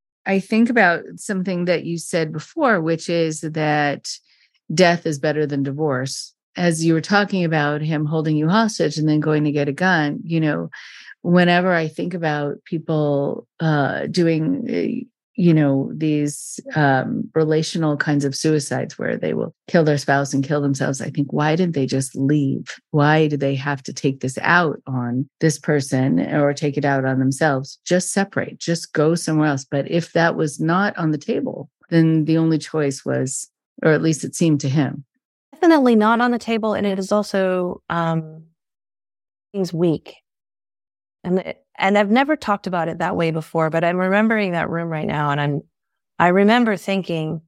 I think about something that you said before, which is that death is better than divorce. As you were talking about him holding you hostage and then going to get a gun, you know, whenever I think about people uh, doing, you know, these um, relational kinds of suicides where they will kill their spouse and kill themselves. I think, why didn't they just leave? Why do they have to take this out on this person or take it out on themselves? Just separate, just go somewhere else. But if that was not on the table, then the only choice was, or at least it seemed to him. Definitely not on the table. And it is also, um, things weak. And and I've never talked about it that way before, but I'm remembering that room right now. And I'm, I remember thinking,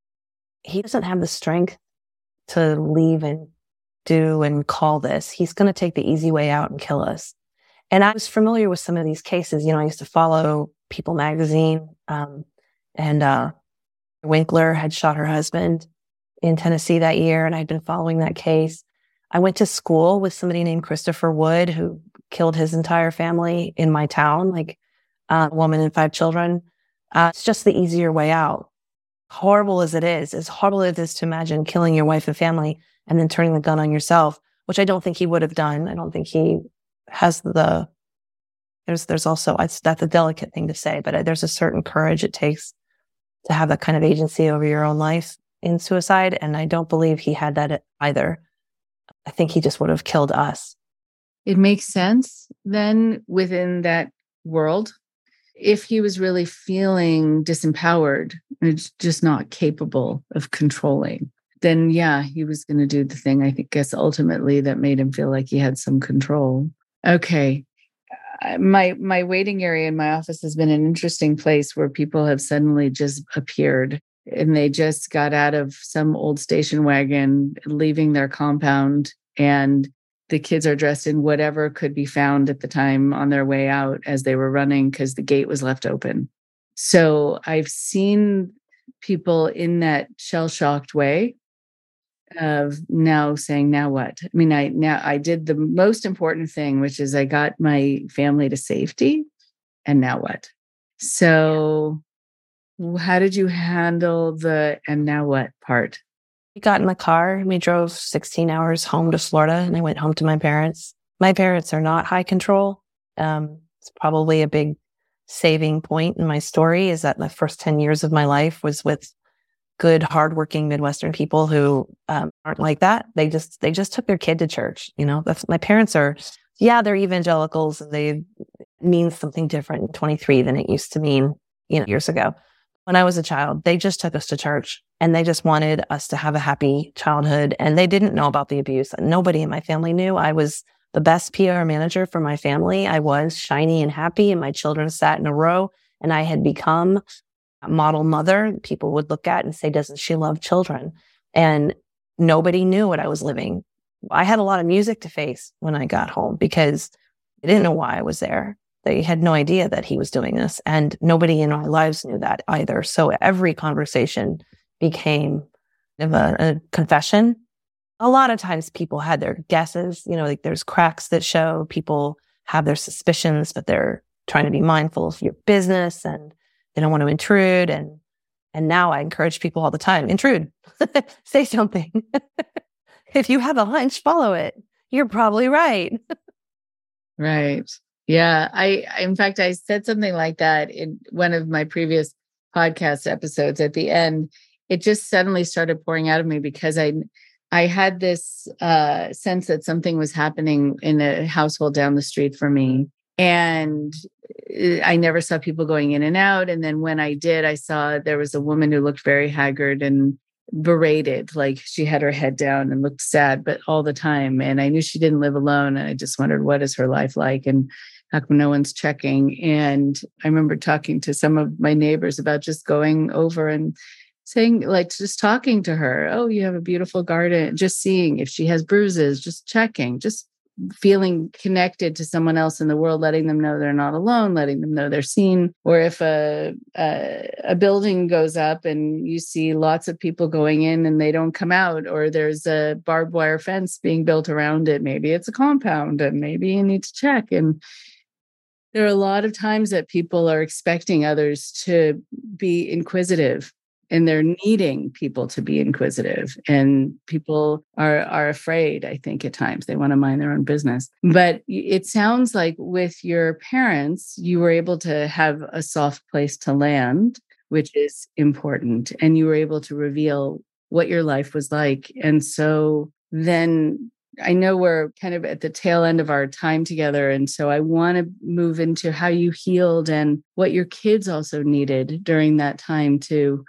he doesn't have the strength to leave and do and call this. He's going to take the easy way out and kill us. And I was familiar with some of these cases. You know, I used to follow People magazine, um, and uh, Winkler had shot her husband in Tennessee that year, and I'd been following that case. I went to school with somebody named Christopher Wood, who killed his entire family in my town, like uh, a woman and five children. Uh, it's just the easier way out. Horrible as it is, as horrible as it is to imagine killing your wife and family and then turning the gun on yourself, which I don't think he would have done. I don't think he has the, there's there's also, it's, that's a delicate thing to say, but there's a certain courage it takes to have that kind of agency over your own life in suicide. And I don't believe he had that either. I think he just would have killed us. It makes sense then within that world. If he was really feeling disempowered, and just not capable of controlling, then yeah, he was going to do the thing, I think, guess ultimately that made him feel like he had some control. Okay. Uh, my my waiting area in my office has been an interesting place where people have suddenly just appeared and they just got out of some old station wagon, leaving their compound, and the kids are dressed in whatever could be found at the time on their way out as they were running because the gate was left open. So I've seen people in that shell-shocked way of now saying, now what? I mean, I now I did the most important thing, which is I got my family to safety, and now what? So how did you handle the and now what part? We got in the car and we drove sixteen hours home to Florida, and I went home to my parents. My parents are not high control. Um, it's probably a big saving point in my story is that the first ten years of my life was with good, hardworking Midwestern people who um, aren't like that. They just they just took their kid to church. You know, that's, my parents are, yeah, they're evangelicals, and they it means something different in twenty-three than it used to mean, you know, years ago. When I was a child, they just took us to church, and they just wanted us to have a happy childhood. And they didn't know about the abuse. Nobody in my family knew. I was the best P R manager for my family. I was shiny and happy, and my children sat in a row, and I had become a model mother. People would look at and say, doesn't she love children? And nobody knew what I was living. I had a lot of music to face when I got home because they didn't know why I was there. They had no idea that he was doing this, and nobody in our lives knew that either. So every conversation became a, a confession. A lot of times people had their guesses, you know, like there's cracks that show people have their suspicions, but they're trying to be mindful of your business and they don't want to intrude. And, and now I encourage people all the time, intrude, say something. If you have a hunch, follow it. You're probably right. Right. Yeah. I, in fact, I said something like that in one of my previous podcast episodes. At the end, it just suddenly started pouring out of me because I, I had this uh, sense that something was happening in a household down the street from me. And I never saw people going in and out. And then when I did, I saw there was a woman who looked very haggard and berated, like she had her head down and looked sad, but all the time. And I knew she didn't live alone. And I just wondered, what is her life like? And how come no one's checking? And I remember talking to some of my neighbors about just going over and saying, like, just talking to her, oh, you have a beautiful garden, just seeing if she has bruises, just checking, just feeling connected to someone else in the world, letting them know they're not alone, letting them know they're seen. Or if a, a, a building goes up and you see lots of people going in and they don't come out, or there's a barbed wire fence being built around it, maybe it's a compound and maybe you need to check. And there are a lot of times that people are expecting others to be inquisitive, and they're needing people to be inquisitive, and people are are afraid, I think, at times. They want to mind their own business. But it sounds like with your parents, you were able to have a soft place to land which is important. And you were able to reveal what your life was like. And so then I know we're kind of at the tail end of our time together. And so I want to move into how you healed and what your kids also needed during that time to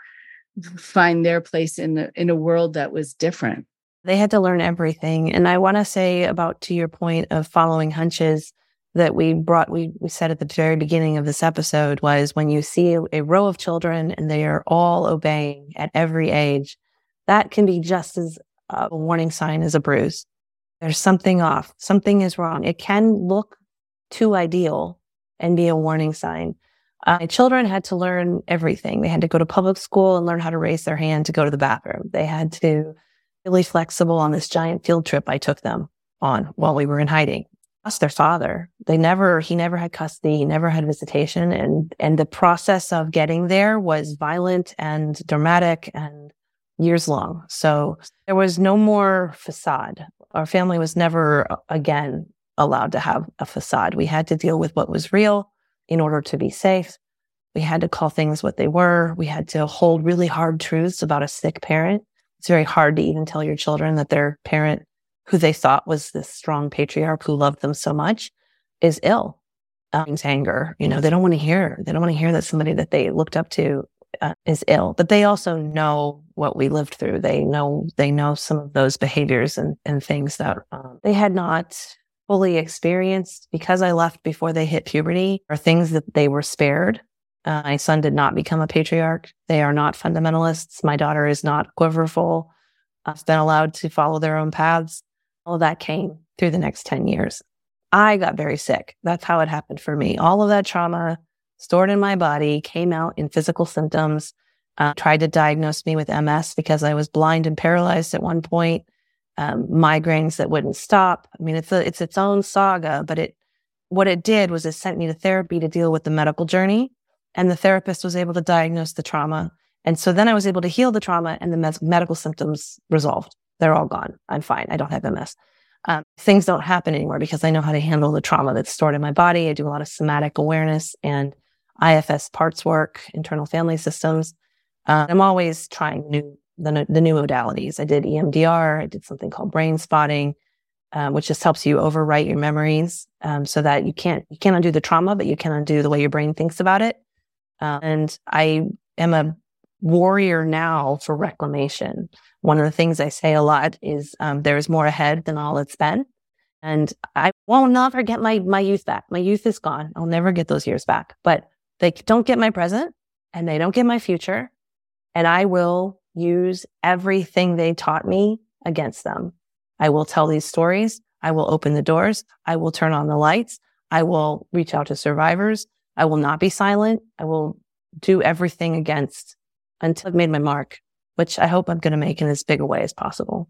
find their place in the, in a world that was different. They had to learn everything. And I want to say about to your point of following hunches that we brought, we, we said at the very beginning of this episode was when you see a, a row of children and they are all obeying at every age, that can be just as a warning sign as a bruise. There's something off. Something is wrong. It can look too ideal and be a warning sign. Uh, my children had to learn everything. They had to go to public school and learn how to raise their hand to go to the bathroom. They had to be really flexible on this giant field trip I took them on while we were in hiding. Plus their father. They never, he never had custody. He never had visitation. And, and the process of getting there was violent and dramatic and years long. So there was no more facade. Our family was never again allowed to have a facade. We had to deal with what was real in order to be safe. We had to call things what they were. We had to hold really hard truths about a sick parent. It's very hard to even tell your children that their parent, who they thought was this strong patriarch who loved them so much, is ill. Um, anger, you know, they don't want to hear. They don't want to hear that somebody that they looked up to uh, is ill. But they also know what we lived through. They know they know some of those behaviors and, and things that um, they had not fully experienced because I left before they hit puberty, or things that they were spared. Uh, my son did not become a patriarch. They are not fundamentalists. My daughter is not quiverful. I've been allowed to follow their own paths. All of that came through the next ten years. I got very sick. That's how it happened for me. All of that trauma stored in my body came out in physical symptoms. Uh, tried to diagnose me with M S because I was blind and paralyzed at one point. Um, migraines that wouldn't stop. I mean, it's a, it's its own saga, but it, what it did was it sent me to therapy to deal with the medical journey, and the therapist was able to diagnose the trauma. And so then I was able to heal the trauma, and the med- medical symptoms resolved. They're all gone. I'm fine. I don't have M S. Um, things don't happen anymore because I know how to handle the trauma that's stored in my body. I do a lot of somatic awareness and I F S parts work, internal family systems. Uh, I'm always trying new the, the new modalities. I did E M D R. I did something called brain spotting, um, which just helps you overwrite your memories um, so that you can't you can't undo the trauma, but you can undo the way your brain thinks about it. Uh, and I am a warrior now for reclamation. One of the things I say a lot is um, there is more ahead than all it's been. And I won't never get my, my youth back. My youth is gone. I'll never get those years back. But they don't get my present and they don't get my future. And I will use everything they taught me against them. I will tell these stories. I will open the doors. I will turn on the lights. I will reach out to survivors. I will not be silent. I will do everything against until I've made my mark, which I hope I'm going to make in as big a way as possible.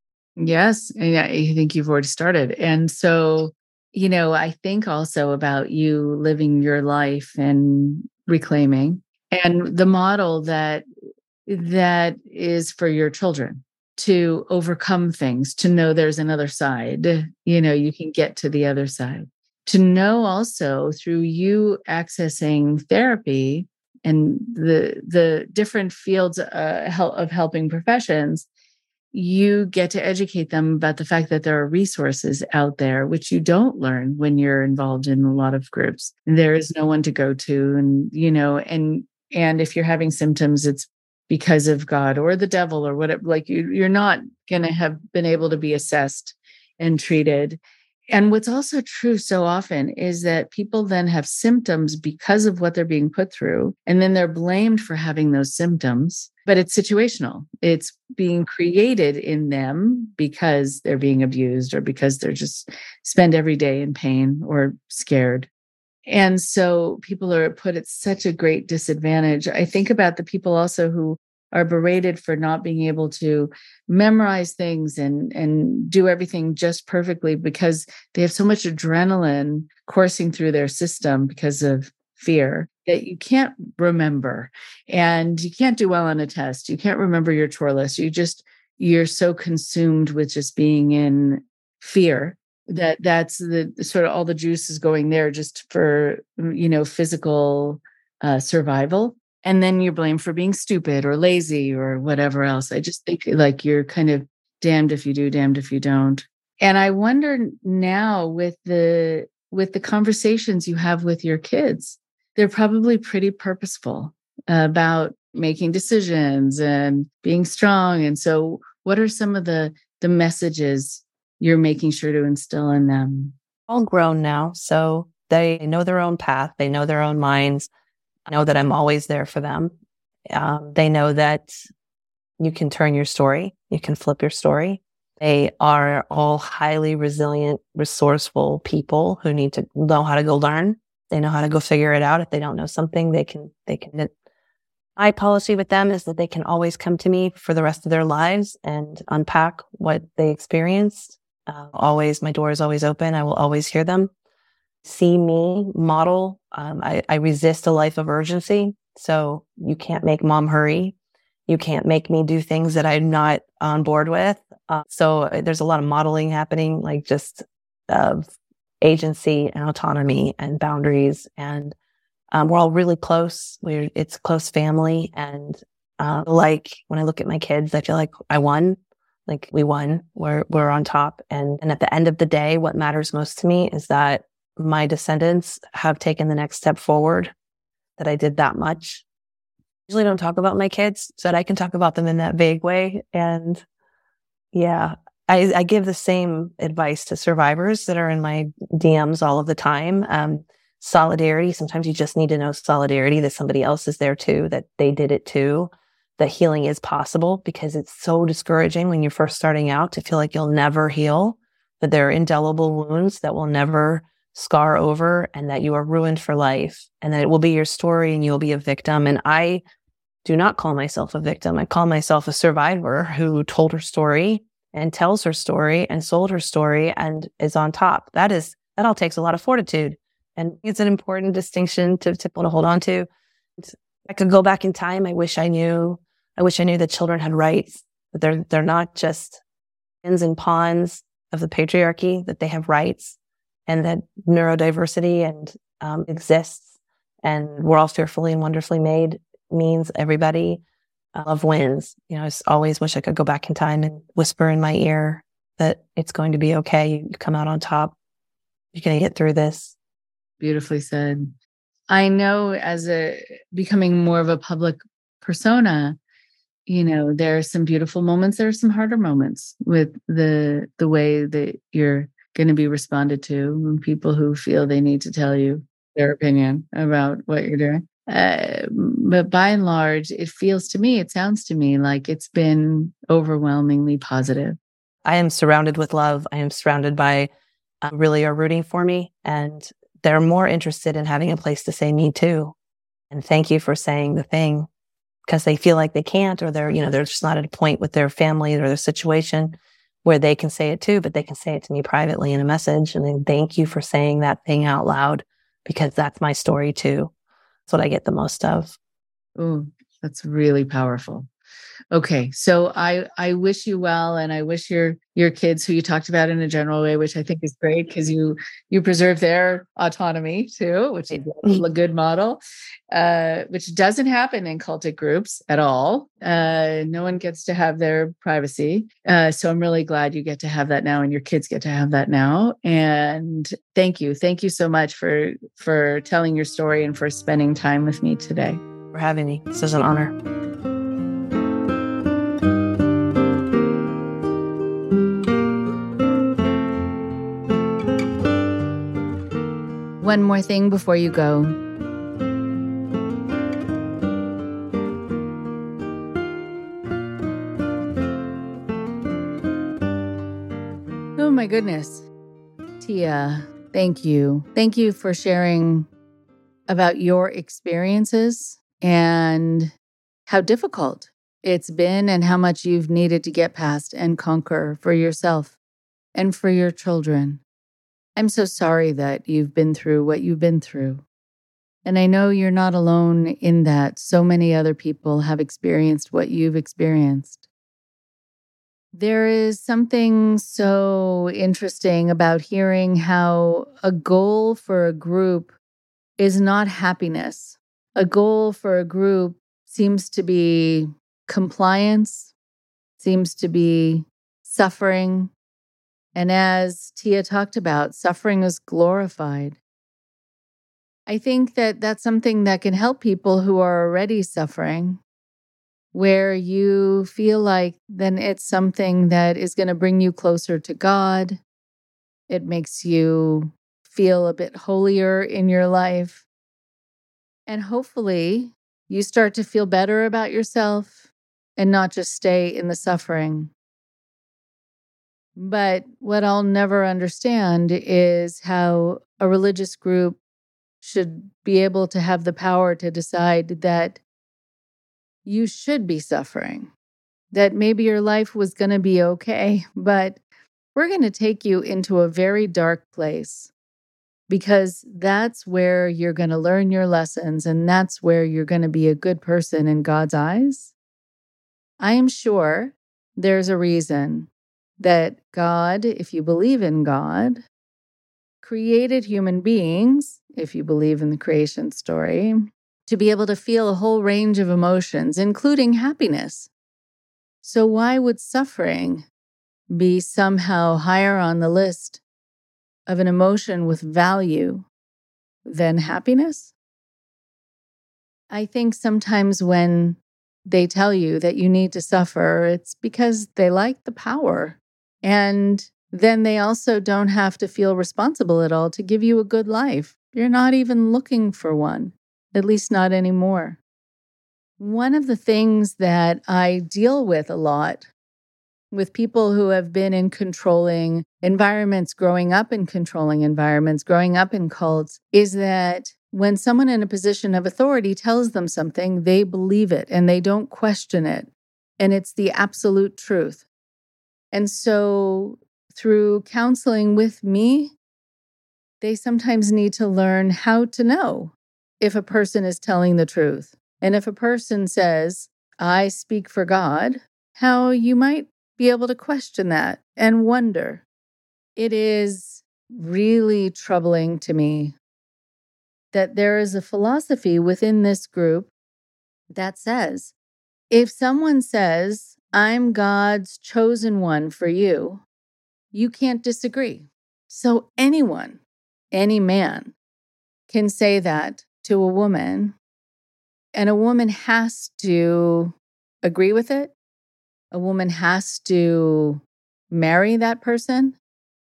Yes. And I think you've already started. And so, you know, I think also about you living your life and reclaiming, and the model that that is for your children to overcome things, to know there's another side, you know, you can get to the other side. To know also through you accessing therapy and the the different fields uh, of helping professions, you get to educate them about the fact that there are resources out there, which you don't learn when you're involved in a lot of groups. There is no one to go to. And, you know, and, and if you're having symptoms, it's because of God or the devil or whatever, like you, you're not going to have been able to be assessed and treated. And what's also true so often is that people then have symptoms because of what they're being put through, and then they're blamed for having those symptoms. But it's situational. It's being created in them because they're being abused or because they're just spend every day in pain or scared. And so people are put at such a great disadvantage. I think about the people also who are berated for not being able to memorize things and, and do everything just perfectly because they have so much adrenaline coursing through their system because of fear that you can't remember, and you can't do well on a test. You can't remember your chore list. You just, you're so consumed with just being in fear that that's the sort of all the juice is going there just for, you know, physical uh, survival. And then you're blamed for being stupid or lazy or whatever else. I just think like you're kind of damned if you do, damned if you don't. And I wonder now with the with the conversations you have with your kids, they're probably pretty purposeful about making decisions and being strong. And so what are some of the the messages you're making sure to instill in them? All grown now, so they know their own path. They know their own minds. I know that I'm always there for them. Um, they know that you can turn your story. You can flip your story. They are all highly resilient, resourceful people who need to know how to go learn. They know how to go figure it out. If they don't know something, they can, they can. My policy with them is that they can always come to me for the rest of their lives and unpack what they experienced. Uh, always, my door is always open. I will always hear them. See me model. Um, I, I resist a life of urgency. So you can't make mom hurry. You can't make me do things that I'm not on board with. Uh, so there's a lot of modeling happening, like just of agency and autonomy and boundaries. And um, we're all really close. We're it's close family. And uh, like when I look at my kids, I feel like I won. Like we won. We're we're on top. And and at the end of the day, what matters most to me is that my descendants have taken the next step forward, that I did that much. I usually don't talk about my kids so that I can talk about them in that vague way. And yeah, I, I give the same advice to survivors that are in my D Ms all of the time. Um, solidarity. Sometimes you just need to know solidarity, that somebody else is there too, that they did it too, that healing is possible, because it's so discouraging when you're first starting out to feel like you'll never heal, that there are indelible wounds that will never scar over, and that you are ruined for life, and that it will be your story and you'll be a victim. And I do not call myself a victim. I call myself a survivor who told her story and tells her story and sold her story and is on top. That is, that all takes a lot of fortitude. And it's an important distinction to, to, to hold on to. I could go back in time. I wish I knew, I wish I knew that children had rights, that they're, they're not just pins and pawns of the patriarchy, that they have rights, and that neurodiversity and um, exists, and we're all fearfully and wonderfully made, means everybody uh, love wins. You know, I always wish I could go back in time and whisper in my ear that it's going to be okay. You, you come out on top. You're going to get through this. Beautifully said. I know as a becoming more of a public persona, you know, there are some beautiful moments. There are some harder moments with the the way that you're going to be responded to, and people who feel they need to tell you their opinion about what you're doing. Uh, but by and large, it feels to me, it sounds to me like it's been overwhelmingly positive. I am surrounded with love. I am surrounded by uh, really are rooting for me, and they're more interested in having a place to say me too. And thank you for saying the thing, because they feel like they can't, or they're, you know, they're just not at a point with their family or their situation where they can say it too, but they can say it to me privately in a message. And then thank you for saying that thing out loud, because that's my story too. That's what I get the most of. Oh, that's really powerful. Okay. So I, I wish you well, and I wish your, your kids, who you talked about in a general way, which I think is great, because you, you preserve their autonomy too, which is a good model, uh, which doesn't happen in cultic groups at all. Uh, no one gets to have their privacy. Uh, so I'm really glad you get to have that now, and your kids get to have that now. And thank you. Thank you so much for, for telling your story and for spending time with me today. For having me. This is an honor. One more thing before you go. Oh my goodness. Tia, thank you. Thank you for sharing about your experiences and how difficult it's been, and how much you've needed to get past and conquer for yourself and for your children. I'm so sorry that you've been through what you've been through. And I know you're not alone in that. So many other people have experienced what you've experienced. There is something so interesting about hearing how a goal for a group is not happiness, a goal for a group seems to be compliance, seems to be suffering. And as Tia talked about, suffering is glorified. I think that that's something that can help people who are already suffering, where you feel like then it's something that is going to bring you closer to God. It makes you feel a bit holier in your life. And hopefully you start to feel better about yourself and not just stay in the suffering. But what I'll never understand is how a religious group should be able to have the power to decide that you should be suffering, that maybe your life was going to be okay, but we're going to take you into a very dark place because that's where you're going to learn your lessons and that's where you're going to be a good person in God's eyes. I am sure there's a reason that God, if you believe in God, created human beings, if you believe in the creation story, to be able to feel a whole range of emotions, including happiness. So why would suffering be somehow higher on the list of an emotion with value than happiness? I think sometimes when they tell you that you need to suffer, it's because they like the power. And then they also don't have to feel responsible at all to give you a good life. You're not even looking for one, at least not anymore. One of the things that I deal with a lot with people who have been in controlling environments, growing up in controlling environments, growing up in cults, is that when someone in a position of authority tells them something, they believe it and they don't question it. And it's the absolute truth. And so through counseling with me, they sometimes need to learn how to know if a person is telling the truth. And if a person says, I speak for God, how you might be able to question that and wonder. It is really troubling to me that there is a philosophy within this group that says, if someone says, I'm God's chosen one for you, you can't disagree. So anyone, any man, can say that to a woman, and a woman has to agree with it. A woman has to marry that person.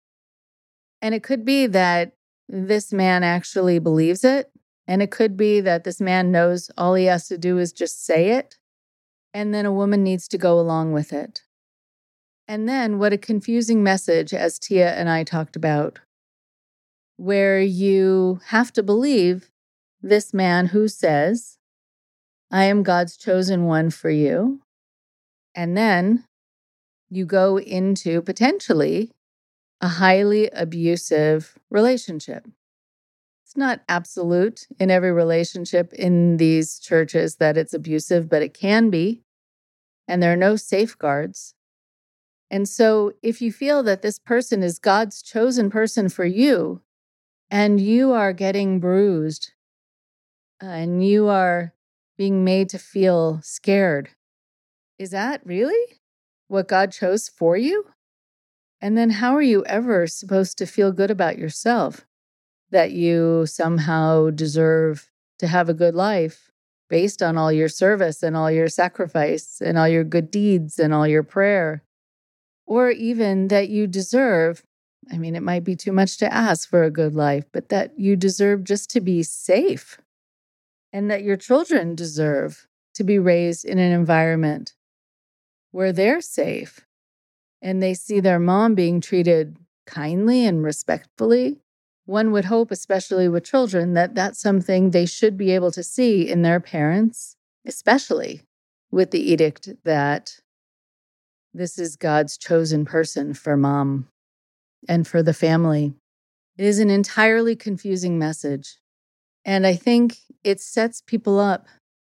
And it could be that this man actually believes it. And it could be that this man knows all he has to do is just say it. And then a woman needs to go along with it. And then what a confusing message, as Tia and I talked about, where you have to believe this man who says, I am God's chosen one for you. And then you go into potentially a highly abusive relationship. It's not absolute in every relationship in these churches that it's abusive, but it can be. And there are no safeguards. And so if you feel that this person is God's chosen person for you, and you are getting bruised, uh, and you are being made to feel scared, is that really what God chose for you? And then how are you ever supposed to feel good about yourself? That you somehow deserve to have a good life based on all your service and all your sacrifice and all your good deeds and all your prayer. Or even that you deserve, I mean, it might be too much to ask for a good life, but that you deserve just to be safe. And that your children deserve to be raised in an environment where they're safe and they see their mom being treated kindly and respectfully. One would hope, especially with children, that that's something they should be able to see in their parents, especially with the edict that this is God's chosen person for mom and for the family. It is an entirely confusing message. And I think it sets people up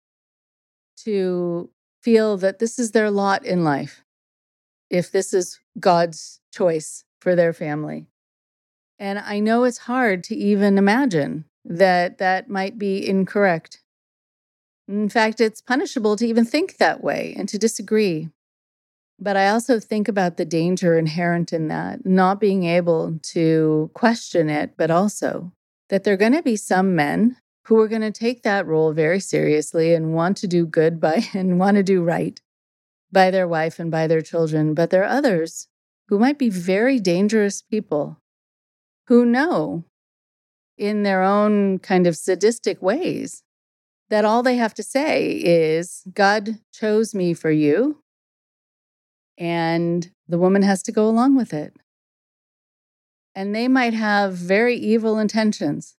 to feel that this is their lot in life, if this is God's choice for their family. And I know it's hard to even imagine that that might be incorrect. In fact, it's punishable to even think that way and to disagree. But I also think about the danger inherent in that, not being able to question it, but also that there are going to be some men who are going to take that role very seriously and want to do good by and want to do right by their wife and by their children. But there are others who might be very dangerous people who know in their own kind of sadistic ways that all they have to say is, God chose me for you, and the woman has to go along with it. And they might have very evil intentions,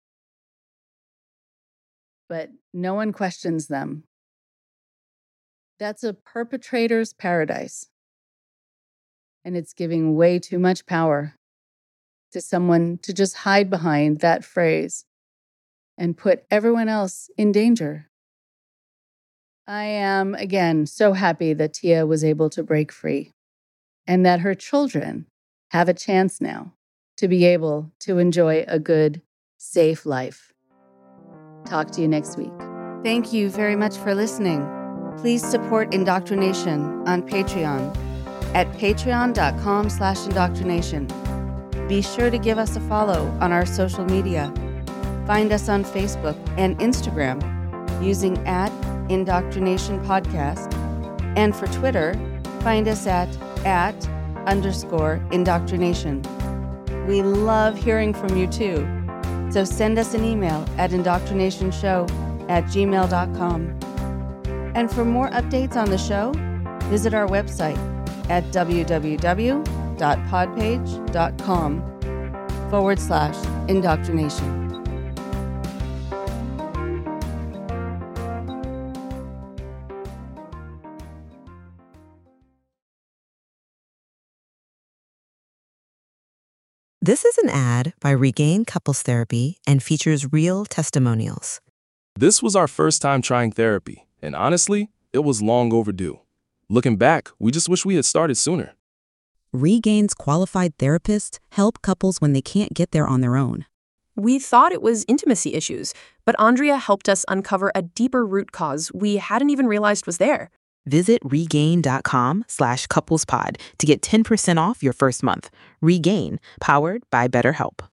but no one questions them. That's a perpetrator's paradise. And it's giving way too much power to someone to just hide behind that phrase and put everyone else in danger. I am, again, so happy that Tia was able to break free and that her children have a chance now to be able to enjoy a good, safe life. Talk to you next week. Thank you very much for listening. Please support Indoctrination on Patreon at patreon.com slash indoctrination. Be sure to give us a follow on our social media. Find us on Facebook and Instagram using at Indoctrination Podcast. And for Twitter, find us at at underscore indoctrination. We love hearing from you too. So send us an email at indoctrinationshow at gmail dot com. And for more updates on the show, visit our website at www.podpage.com forward slash indoctrination. This is an ad by Regain Couples Therapy and features real testimonials. This was our first time trying therapy, and honestly, it was long overdue. Looking back, we just wish we had started sooner. Regain's qualified therapists help couples when they can't get there on their own. We thought it was intimacy issues, but Andrea helped us uncover a deeper root cause we hadn't even realized was there. Visit regain.com slash couplespod to get ten percent off your first month. Regain, powered by BetterHelp.